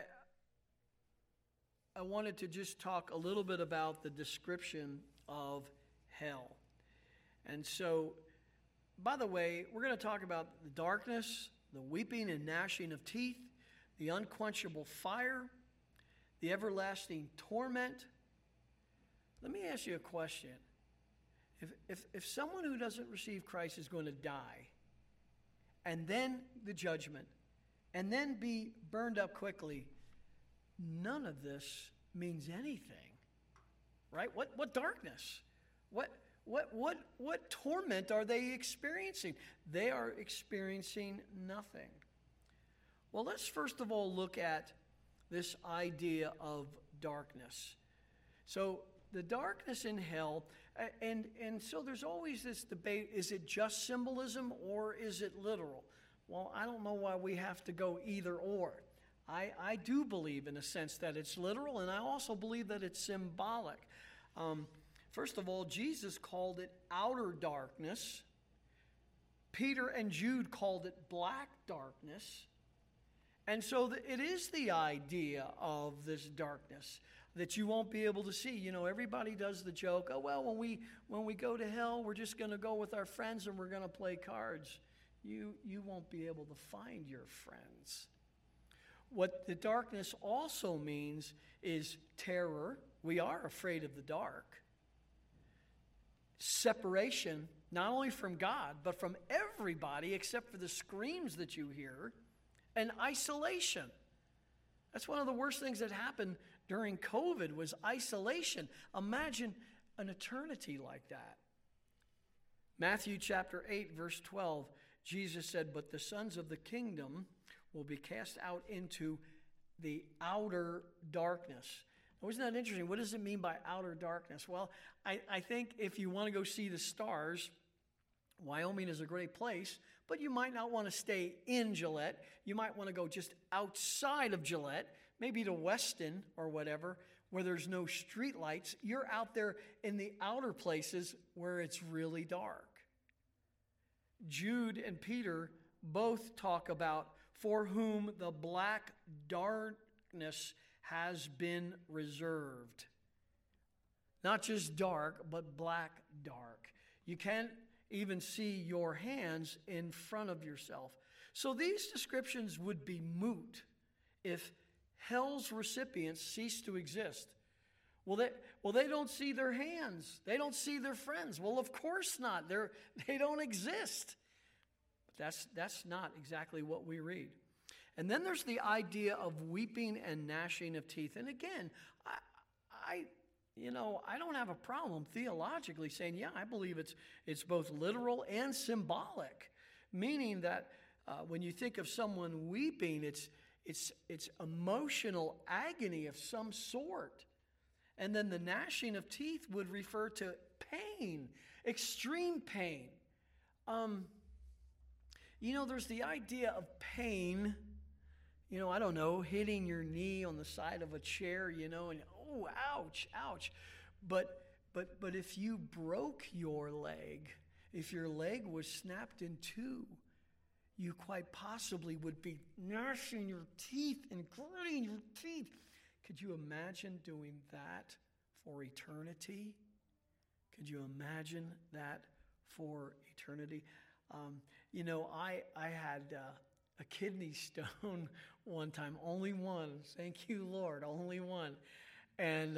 wanted to just talk a little bit about the description of hell. And so, by the way, we're going to talk about the darkness, the weeping and gnashing of teeth, the unquenchable fire, the everlasting torment. Let me ask you a question. If someone who doesn't receive Christ is going to die, and then the judgment, and then be burned up quickly, none of this means anything, right? What darkness? What torment are they experiencing? They are experiencing nothing. Well, let's first of all look at this idea of darkness. So the darkness in hell, and so there's always this debate, is it just symbolism or is it literal? Well, I don't know why we have to go either or. I do believe in a sense that it's literal, and I also believe that it's symbolic. First of all, Jesus called it outer darkness. Peter and Jude called it black darkness. And so it is the idea of this darkness that you won't be able to see. You know, everybody does the joke, oh, well, when we go to hell, we're just going to go with our friends and we're going to play cards. You won't be able to find your friends. What the darkness also means is terror. We are afraid of the dark. Separation, not only from God, but from everybody except for the screams that you hear. And isolation. That's one of the worst things that happen during COVID was isolation. Imagine an eternity like that. Matthew chapter 8, verse 12, Jesus said, "But the sons of the kingdom will be cast out into the outer darkness." Now, isn't that interesting? What does it mean by outer darkness? Well, I think if you want to go see the stars, Wyoming is a great place, but you might not want to stay in Gillette. You might want to go just outside of Gillette, maybe to Weston or whatever, where there's no street lights. You're out there in the outer places where it's really dark. Jude and Peter both talk about for whom the black darkness has been reserved. Not just dark, but black dark. You can't even see your hands in front of yourself. So these descriptions would be moot if hell's recipients cease to exist. Well, they don't see their hands. They don't see their friends. Well, of course not. They don't exist. But that's not exactly what we read. And then there's the idea of weeping and gnashing of teeth. And again, I don't have a problem theologically saying, yeah, I believe it's both literal and symbolic, meaning that when you think of someone weeping, it's emotional agony of some sort. And then the gnashing of teeth would refer to pain, extreme pain. There's the idea of pain, I don't know, hitting your knee on the side of a chair, and oh, ouch, ouch. But if you broke your leg, if your leg was snapped in two, you quite possibly would be gnashing your teeth and gritting your teeth. Could you imagine doing that for eternity? Could you imagine that for eternity? I had a kidney stone one time, only one. Thank you, Lord, only one. And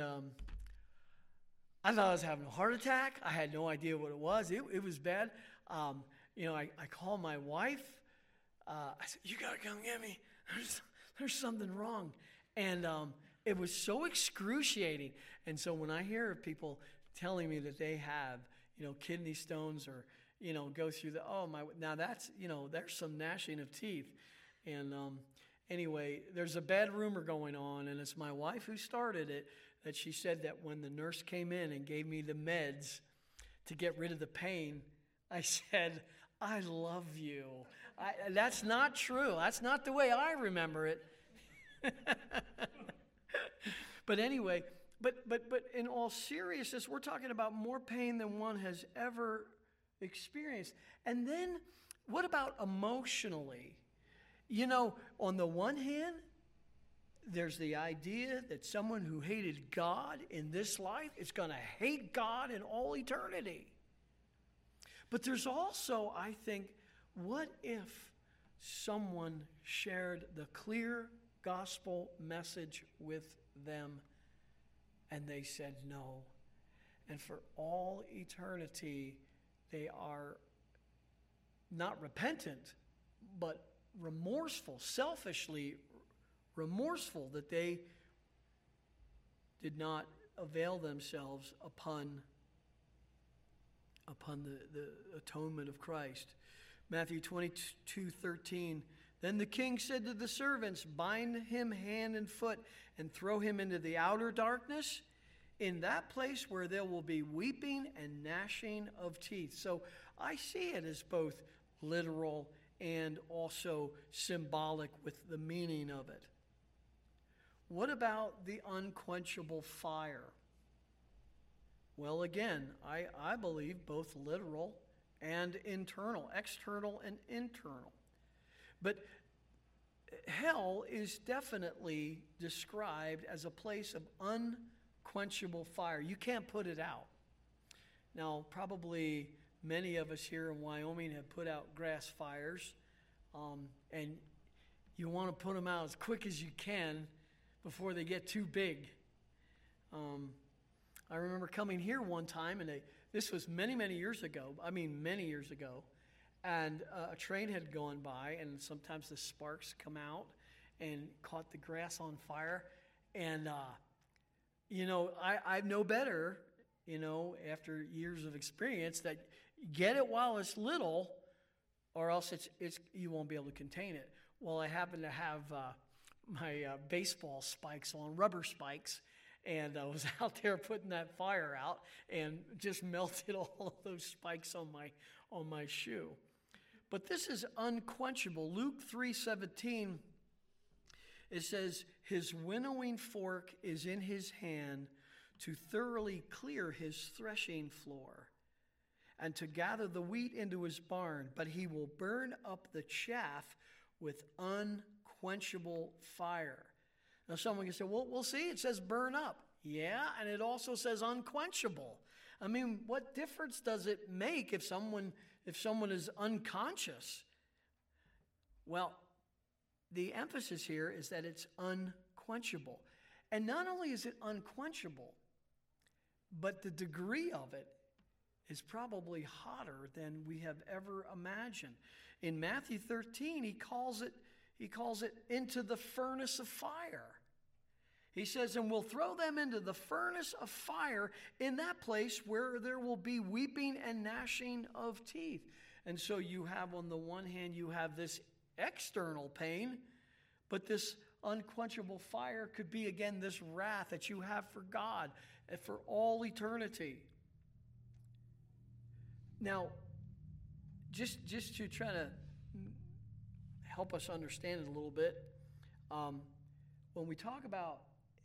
I thought I was having a heart attack. I had no idea what it was. It was bad. I called my wife. I said, "You got to come get me. There's something wrong." And it was so excruciating. And so when I hear of people telling me that they have, kidney stones or, go through now that's, there's some gnashing of teeth. And anyway, there's a bad rumor going on, and it's my wife who started it, that she said that when the nurse came in and gave me the meds to get rid of the pain, I said, "I love you." That's not true. That's not the way I remember it. But anyway, but in all seriousness, we're talking about more pain than one has ever experienced. And then what about emotionally? On the one hand, there's the idea that someone who hated God in this life is going to hate God in all eternity. But there's also, I think, what if someone shared the clear gospel message with them and they said no, and for all eternity they are not repentant but remorseful, selfishly remorseful that they did not avail themselves upon the atonement of Christ. Matthew 22:13. Then the king said to the servants, "Bind him hand and foot and throw him into the outer darkness. In that place where there will be weeping and gnashing of teeth." So I see it as both literal and also symbolic with the meaning of it. What about the unquenchable fire? Well, again, I believe both literal and internal, external and internal. But hell is definitely described as a place of unquenchable fire. You can't put it out. Now, probably many of us here in Wyoming have put out grass fires, and you want to put them out as quick as you can before they get too big. I remember coming here one time, and this was many years ago. Many years ago. And a train had gone by, and sometimes the sparks come out and caught the grass on fire. And I know better, after years of experience, that get it while it's little, or else you won't be able to contain it. Well, I happen to have my baseball spikes on, rubber spikes, and I was out there putting that fire out and just melted all of those spikes on my shoe. But this is unquenchable. Luke 3:17, it says, his winnowing fork is in his hand to thoroughly clear his threshing floor and to gather the wheat into his barn, but he will burn up the chaff with unquenchable fire. Now someone can say, well, we'll see, it says burn up. Yeah, and it also says unquenchable. I mean, what difference does it make if someone is unconscious? Well, the emphasis here is that it's unquenchable. And not only is it unquenchable, but the degree of it is probably hotter than we have ever imagined. In Matthew 13, he calls it into the furnace of fire. He says, and we'll throw them into the furnace of fire, in that place where there will be weeping and gnashing of teeth. And so you have, on the one hand, you have this external pain, but this unquenchable fire could be, again, this wrath that you have for God and for all eternity. Now, just to try to help us understand it a little bit, when we talk about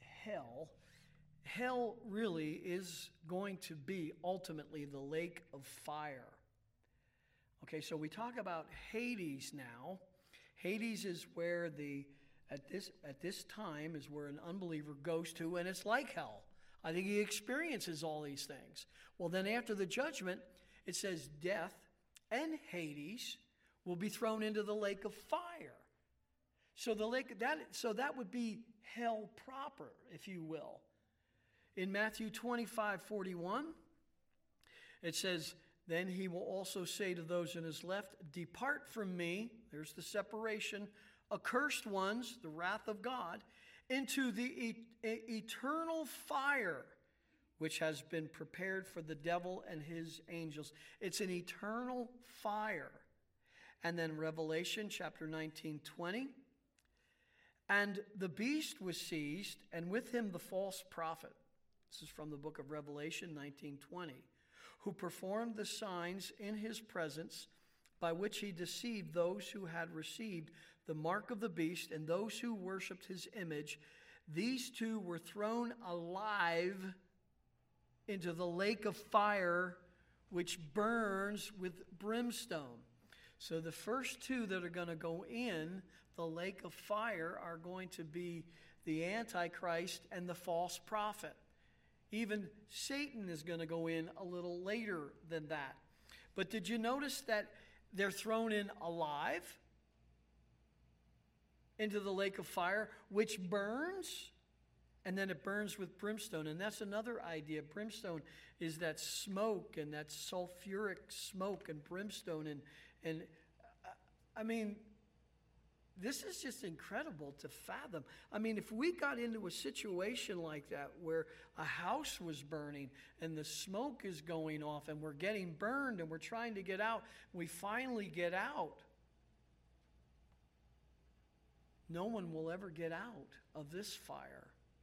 hell really is going to be ultimately the lake of fire. Okay, so we talk about Hades now. Hades is where at this time is where an unbeliever goes to, and it's like hell. I think he experiences all these things. Well, then after the judgment, it says death and Hades will be thrown into the lake of fire. So that would be hell proper, if you will. In Matthew 25:41, it says, then he will also say to those in his left, depart from me, there's the separation, accursed ones, the wrath of God, into the eternal fire, which has been prepared for the devil and his angels. It's an eternal fire. And then Revelation chapter 19:20. And the beast was seized, and with him the false prophet. This is from the book of Revelation 19:20. Who performed the signs in his presence, by which he deceived those who had received the mark of the beast and those who worshipped his image. These two were thrown alive into the lake of fire, which burns with brimstone. So the first two that are going to go in the lake of fire are going to be the Antichrist and the false prophet. Even Satan is going to go in a little later than that. But did you notice that they're thrown in alive into the lake of fire, which burns, and then it burns with brimstone? And that's another idea. Brimstone is that smoke, and that sulfuric smoke and brimstone. And I mean, this is just incredible to fathom. I mean, if we got into a situation like that where a house was burning and the smoke is going off and we're getting burned and we're trying to get out, we finally get out, no one will ever get out of this fire.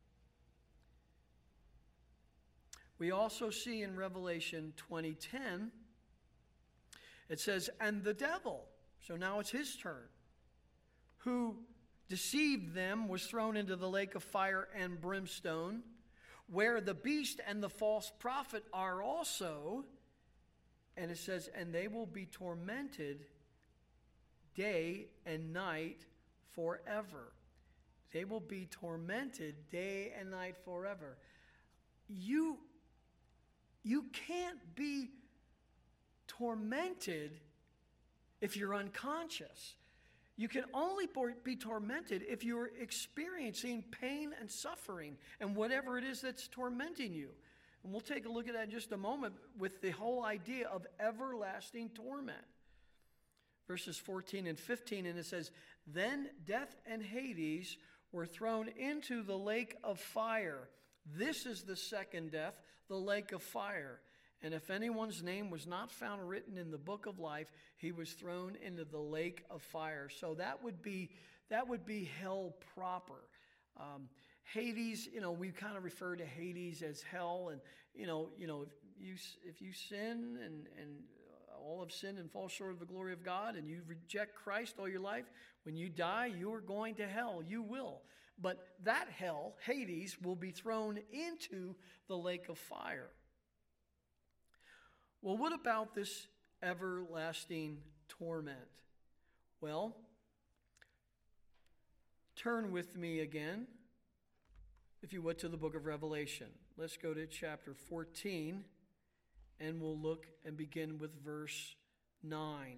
We also see in Revelation 20:10, it says, and the devil, so now it's his turn, who deceived them was thrown into the lake of fire and brimstone, where the beast and the false prophet are also. And it says, and they will be tormented day and night forever. They will be tormented day and night forever. You can't be tormented if you're unconscious. You can only be tormented if you're experiencing pain and suffering and whatever it is that's tormenting you. And we'll take a look at that in just a moment with the whole idea of everlasting torment. Verses 14 and 15, and it says, then death and Hades were thrown into the lake of fire. This is the second death, the lake of fire. And if anyone's name was not found written in the book of life, he was thrown into the lake of fire. So that would be hell proper. Hades, we kind of refer to Hades as hell, and if you sin and all have sinned and fall short of the glory of God, and you reject Christ all your life, when you die, you are going to hell. You will. But that hell, Hades, will be thrown into the lake of fire. Well, what about this everlasting torment? Well, turn with me again, if you would, to the book of Revelation. Let's go to chapter 14, and we'll look and begin with verse 9.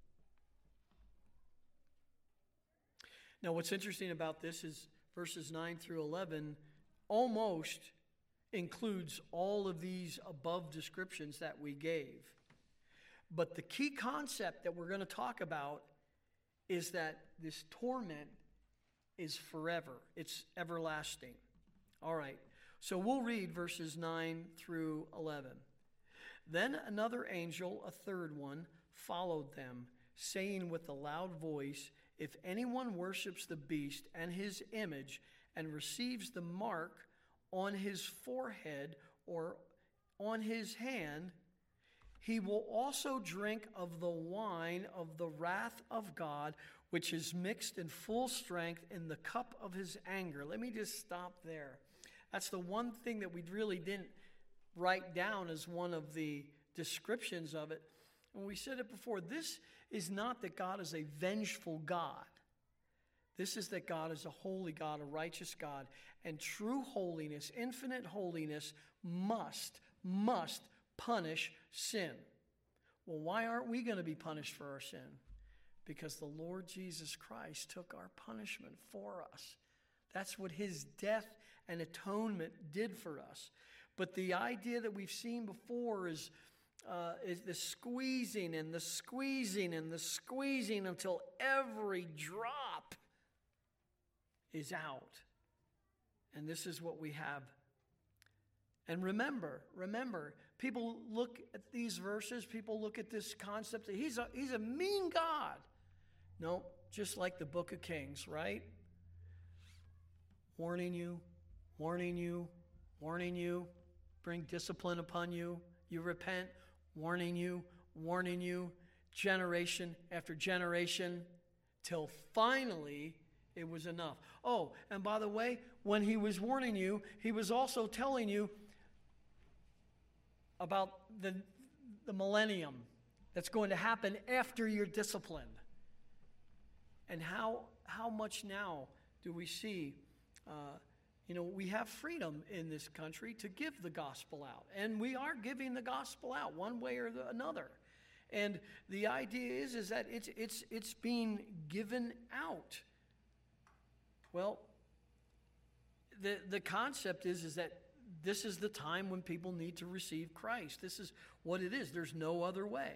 Now, what's interesting about this is verses 9 through 11 almost includes all of these above descriptions that we gave. But the key concept that we're going to talk about is that this torment is forever. It's everlasting. All right. So we'll read verses 9 through 11. Then another angel, a third one, followed them, saying with a loud voice, "If anyone worships the beast and his image and receives the mark on his forehead or on his hand, he will also drink of the wine of the wrath of God, which is mixed in full strength in the cup of his anger." Let me just stop there. That's the one thing that we really didn't write down as one of the descriptions of it. And we said it before, this is not that God is a vengeful God. This is that God is a holy God, a righteous God. And true holiness, infinite holiness, must punish sin. Well, why aren't we going to be punished for our sin? Because the Lord Jesus Christ took our punishment for us. That's what his death and atonement did for us. But the idea that we've seen before is the squeezing and the squeezing and the squeezing until every drop is out. And this is what we have. And remember, people look at these verses, people look at this concept that he's a mean God. No, just like the book of Kings, right? Warning you, warning you, warning you, bring discipline upon you. You repent, warning you, generation after generation, till finally it was enough. Oh, and by the way, when he was warning you, he was also telling you about the millennium that's going to happen after you're disciplined. And how much now do we see, we have freedom in this country to give the gospel out. And we are giving the gospel out one way or another. And the idea is that it's being given out. Well, the concept is that this is the time when people need to receive Christ. This is what it is. There's no other way.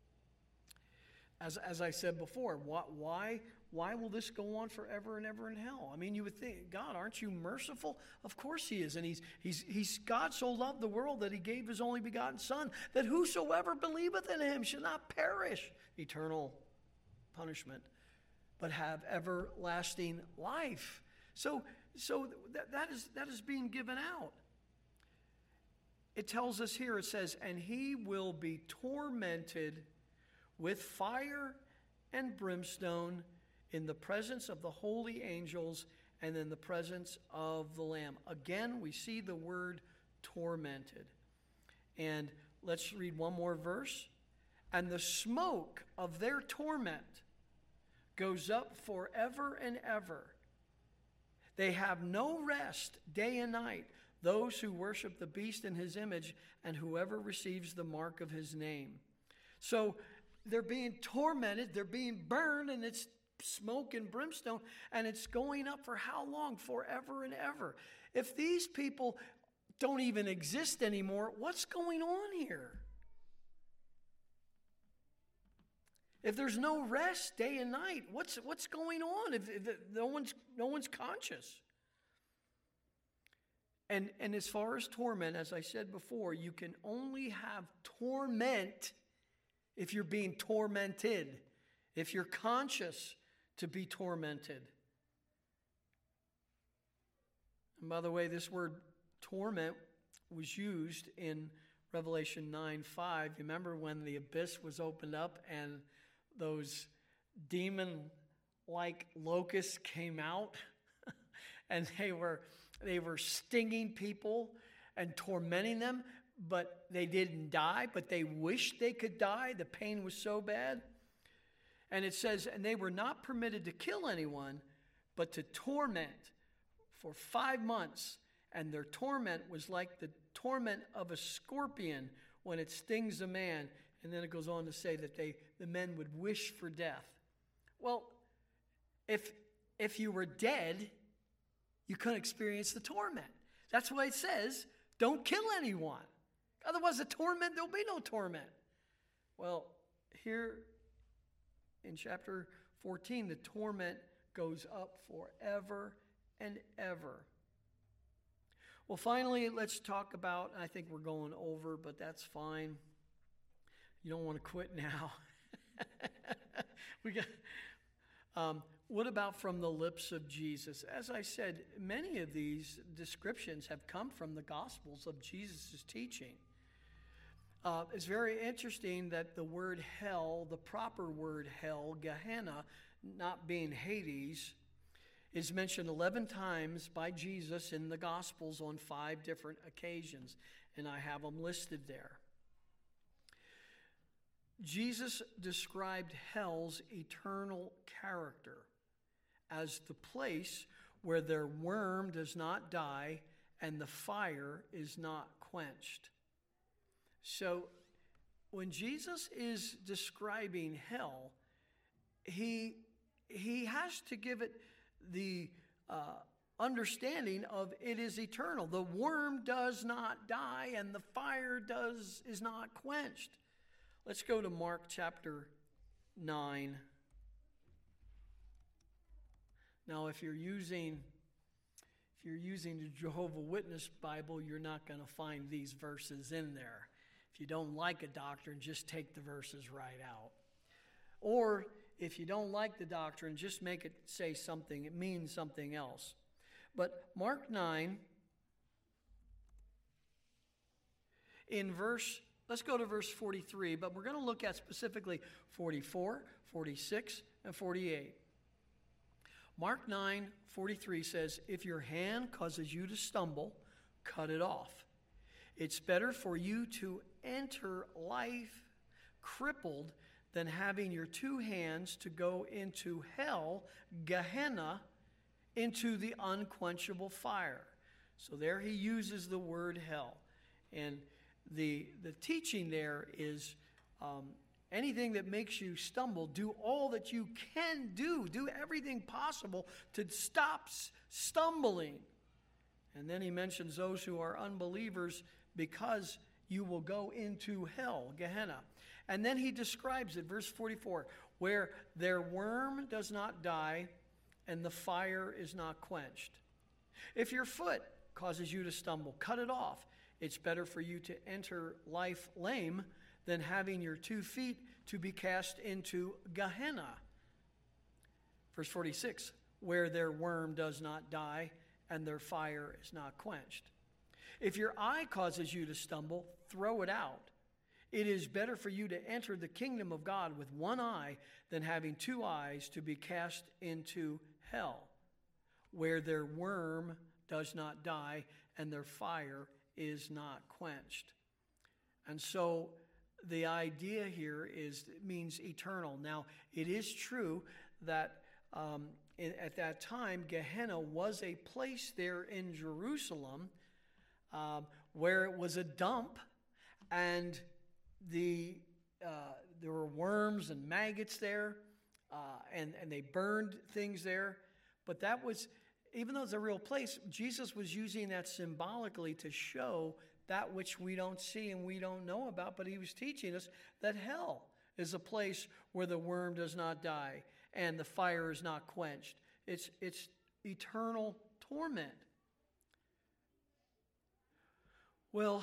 As I said before, why will this go on forever and ever in hell? I mean, you would think, God, aren't you merciful? Of course he is. And he's God so loved the world that he gave his only begotten Son, that whosoever believeth in him should not perish, eternal punishment, but have everlasting life. So that is being given out. It tells us here, it says, and he will be tormented with fire and brimstone in the presence of the holy angels and in the presence of the Lamb. Again, we see the word tormented. And let's read one more verse. And the smoke of their torment goes up forever and ever. They have no rest day and night, those who worship the beast in his image and whoever receives the mark of his name. So they're being tormented, they're being burned, and it's smoke and brimstone, and it's going up for how long? Forever and ever. If these people don't even exist anymore, what's going on here? If there's no rest day and night, what's going on if no one's conscious? And as far as torment, as I said before, you can only have torment if you're being tormented, if you're conscious to be tormented. And by the way, this word torment was used in Revelation 9:5. You remember when the abyss was opened up and those demon-like locusts came out and they were stinging people and tormenting them, but they didn't die, but they wished they could die. The pain was so bad. And it says, and they were not permitted to kill anyone, but to torment for 5 months. And their torment was like the torment of a scorpion when it stings a man. And then it goes on to say that the men would wish for death. Well, if you were dead, you couldn't experience the torment. That's why it says, don't kill anyone. Otherwise, there'll be no torment. Well, here in chapter 14, the torment goes up forever and ever. Well, finally, let's talk about, I think we're going over, but that's fine. You don't want to quit now. What about from the lips of Jesus? As I said, many of these descriptions have come from the Gospels of Jesus' teaching. It's very interesting that the word hell, the proper word hell, Gehenna, not being Hades, is mentioned 11 times by Jesus in the Gospels on 5 different occasions, and I have them listed there. Jesus described hell's eternal character as the place where their worm does not die and the fire is not quenched. So when Jesus is describing hell, he has to give it the understanding of it is eternal. The worm does not die and the fire is not quenched. Let's go to Mark chapter 9. Now, if you're using the Jehovah's Witness Bible, you're not going to find these verses in there. If you don't like a doctrine, just take the verses right out. Or if you don't like the doctrine, just make it say something. It means something else. But Mark 9, let's go to verse 43, but we're going to look at specifically 44, 46, and 48. Mark 9:43 says, if your hand causes you to stumble, cut it off. It's better for you to enter life crippled than having your 2 hands to go into hell, Gehenna, into the unquenchable fire. So there he uses the word hell. And the teaching there is anything that makes you stumble, do all that you can do. Do everything possible to stop stumbling. And then he mentions those who are unbelievers because you will go into hell, Gehenna. And then he describes it, verse 44, where their worm does not die and the fire is not quenched. If your foot causes you to stumble, cut it off. It's better for you to enter life lame than having your 2 feet to be cast into Gehenna. Verse 46, where their worm does not die and their fire is not quenched. If your eye causes you to stumble, throw it out. It is better for you to enter the kingdom of God with 1 eye than having 2 eyes to be cast into hell, where their worm does not die and their fire is not quenched. And so the idea here means eternal. Now, it is true that at that time, Gehenna was a place there in Jerusalem where it was a dump, and there were worms and maggots there, and they burned things there. But that was, even though it's a real place, Jesus was using that symbolically to show that which we don't see and we don't know about, but he was teaching us that hell is a place where the worm does not die and the fire is not quenched. It's eternal torment. Well,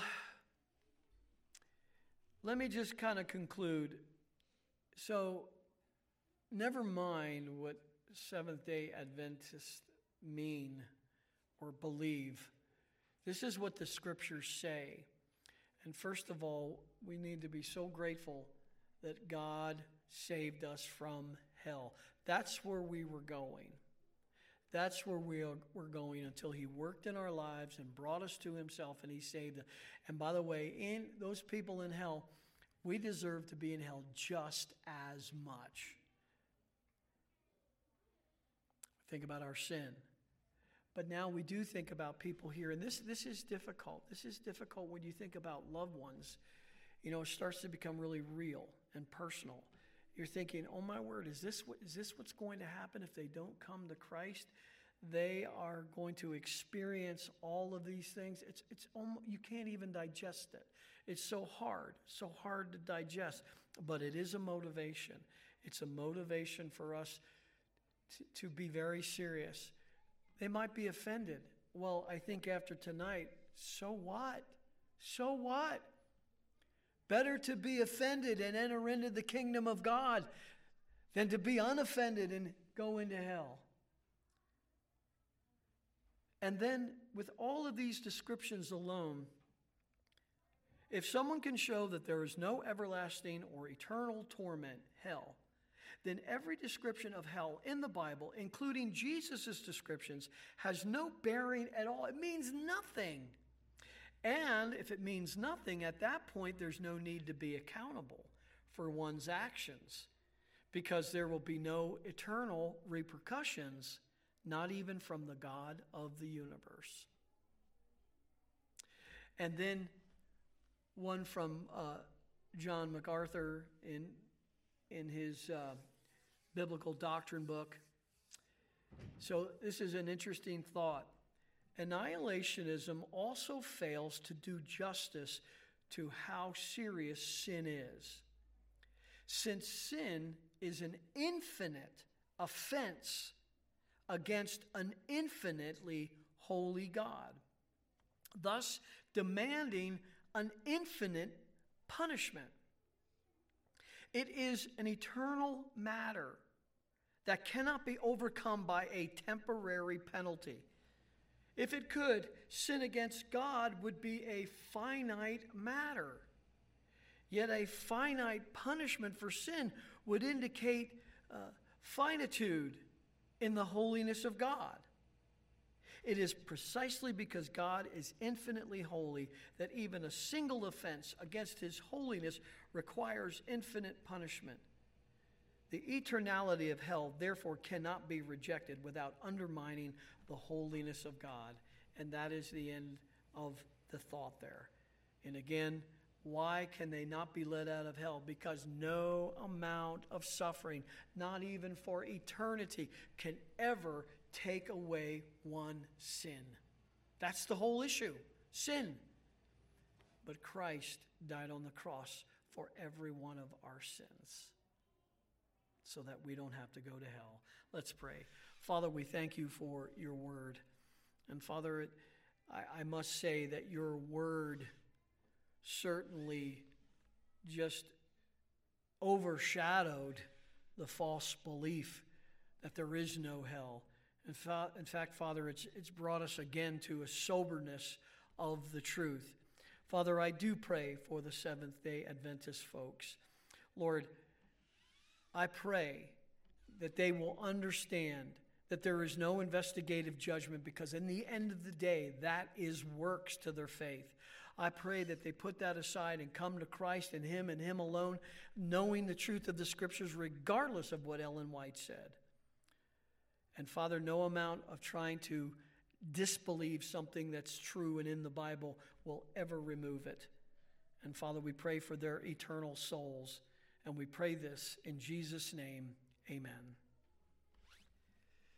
let me just kind of conclude. So, never mind what Seventh-day Adventists mean or believe. This is what the Scriptures say. And first of all, we need to be so grateful that God saved us from hell. That's where we were going. That's where we were going until He worked in our lives and brought us to Himself, and He saved us. And by the way, in those people in hell, we deserve to be in hell just as much. Think about our sin. But now we do think about people here, and this is difficult. This is difficult when you think about loved ones. You know, it starts to become really real and personal. You're thinking, oh my word, is this what's going to happen if they don't come to Christ? They are going to experience all of these things. It's almost, you can't even digest it. It's so hard to digest. But it is a motivation. It's a motivation for us to be very serious. They might be offended. Well, I think after tonight, so what? So what? Better to be offended and enter into the kingdom of God than to be unoffended and go into hell. And then, with all of these descriptions alone, if someone can show that there is no everlasting or eternal torment, hell, then every description of hell in the Bible, including Jesus' descriptions, has no bearing at all. It means nothing. And if it means nothing, at that point, there's no need to be accountable for one's actions, because there will be no eternal repercussions, not even from the God of the universe. And then one from John MacArthur in his biblical doctrine book. So this is an interesting thought. Annihilationism also fails to do justice to how serious sin is. Since sin is an infinite offense against an infinitely holy God, thus demanding an infinite punishment. It is an eternal matter that cannot be overcome by a temporary penalty. If it could, sin against God would be a finite matter. Yet a finite punishment for sin would indicate finitude in the holiness of God. It is precisely because God is infinitely holy that even a single offense against His holiness requires infinite punishment. The eternality of hell, therefore, cannot be rejected without undermining the holiness of God. And that is the end of the thought there. And again, why can they not be let out of hell? Because no amount of suffering, not even for eternity, can ever take away one sin. That's the whole issue, sin. But Christ died on the cross for every one of our sins so that we don't have to go to hell. Let's pray. Father, we thank You for Your word. And Father, I must say that Your word certainly just overshadowed the false belief that there is no hell. In fact, Father, it's brought us again to a soberness of the truth. Father, I do pray for the Seventh-day Adventist folks. Lord, I pray that they will understand that there is no investigative judgment, because in the end of the day, that is works to their faith. I pray that they put that aside and come to Christ and Him alone, knowing the truth of the Scriptures regardless of what Ellen White said. And Father, no amount of trying to disbelieve something that's true and in the Bible will ever remove it. And Father, we pray for their eternal souls. And we pray this in Jesus' name, amen.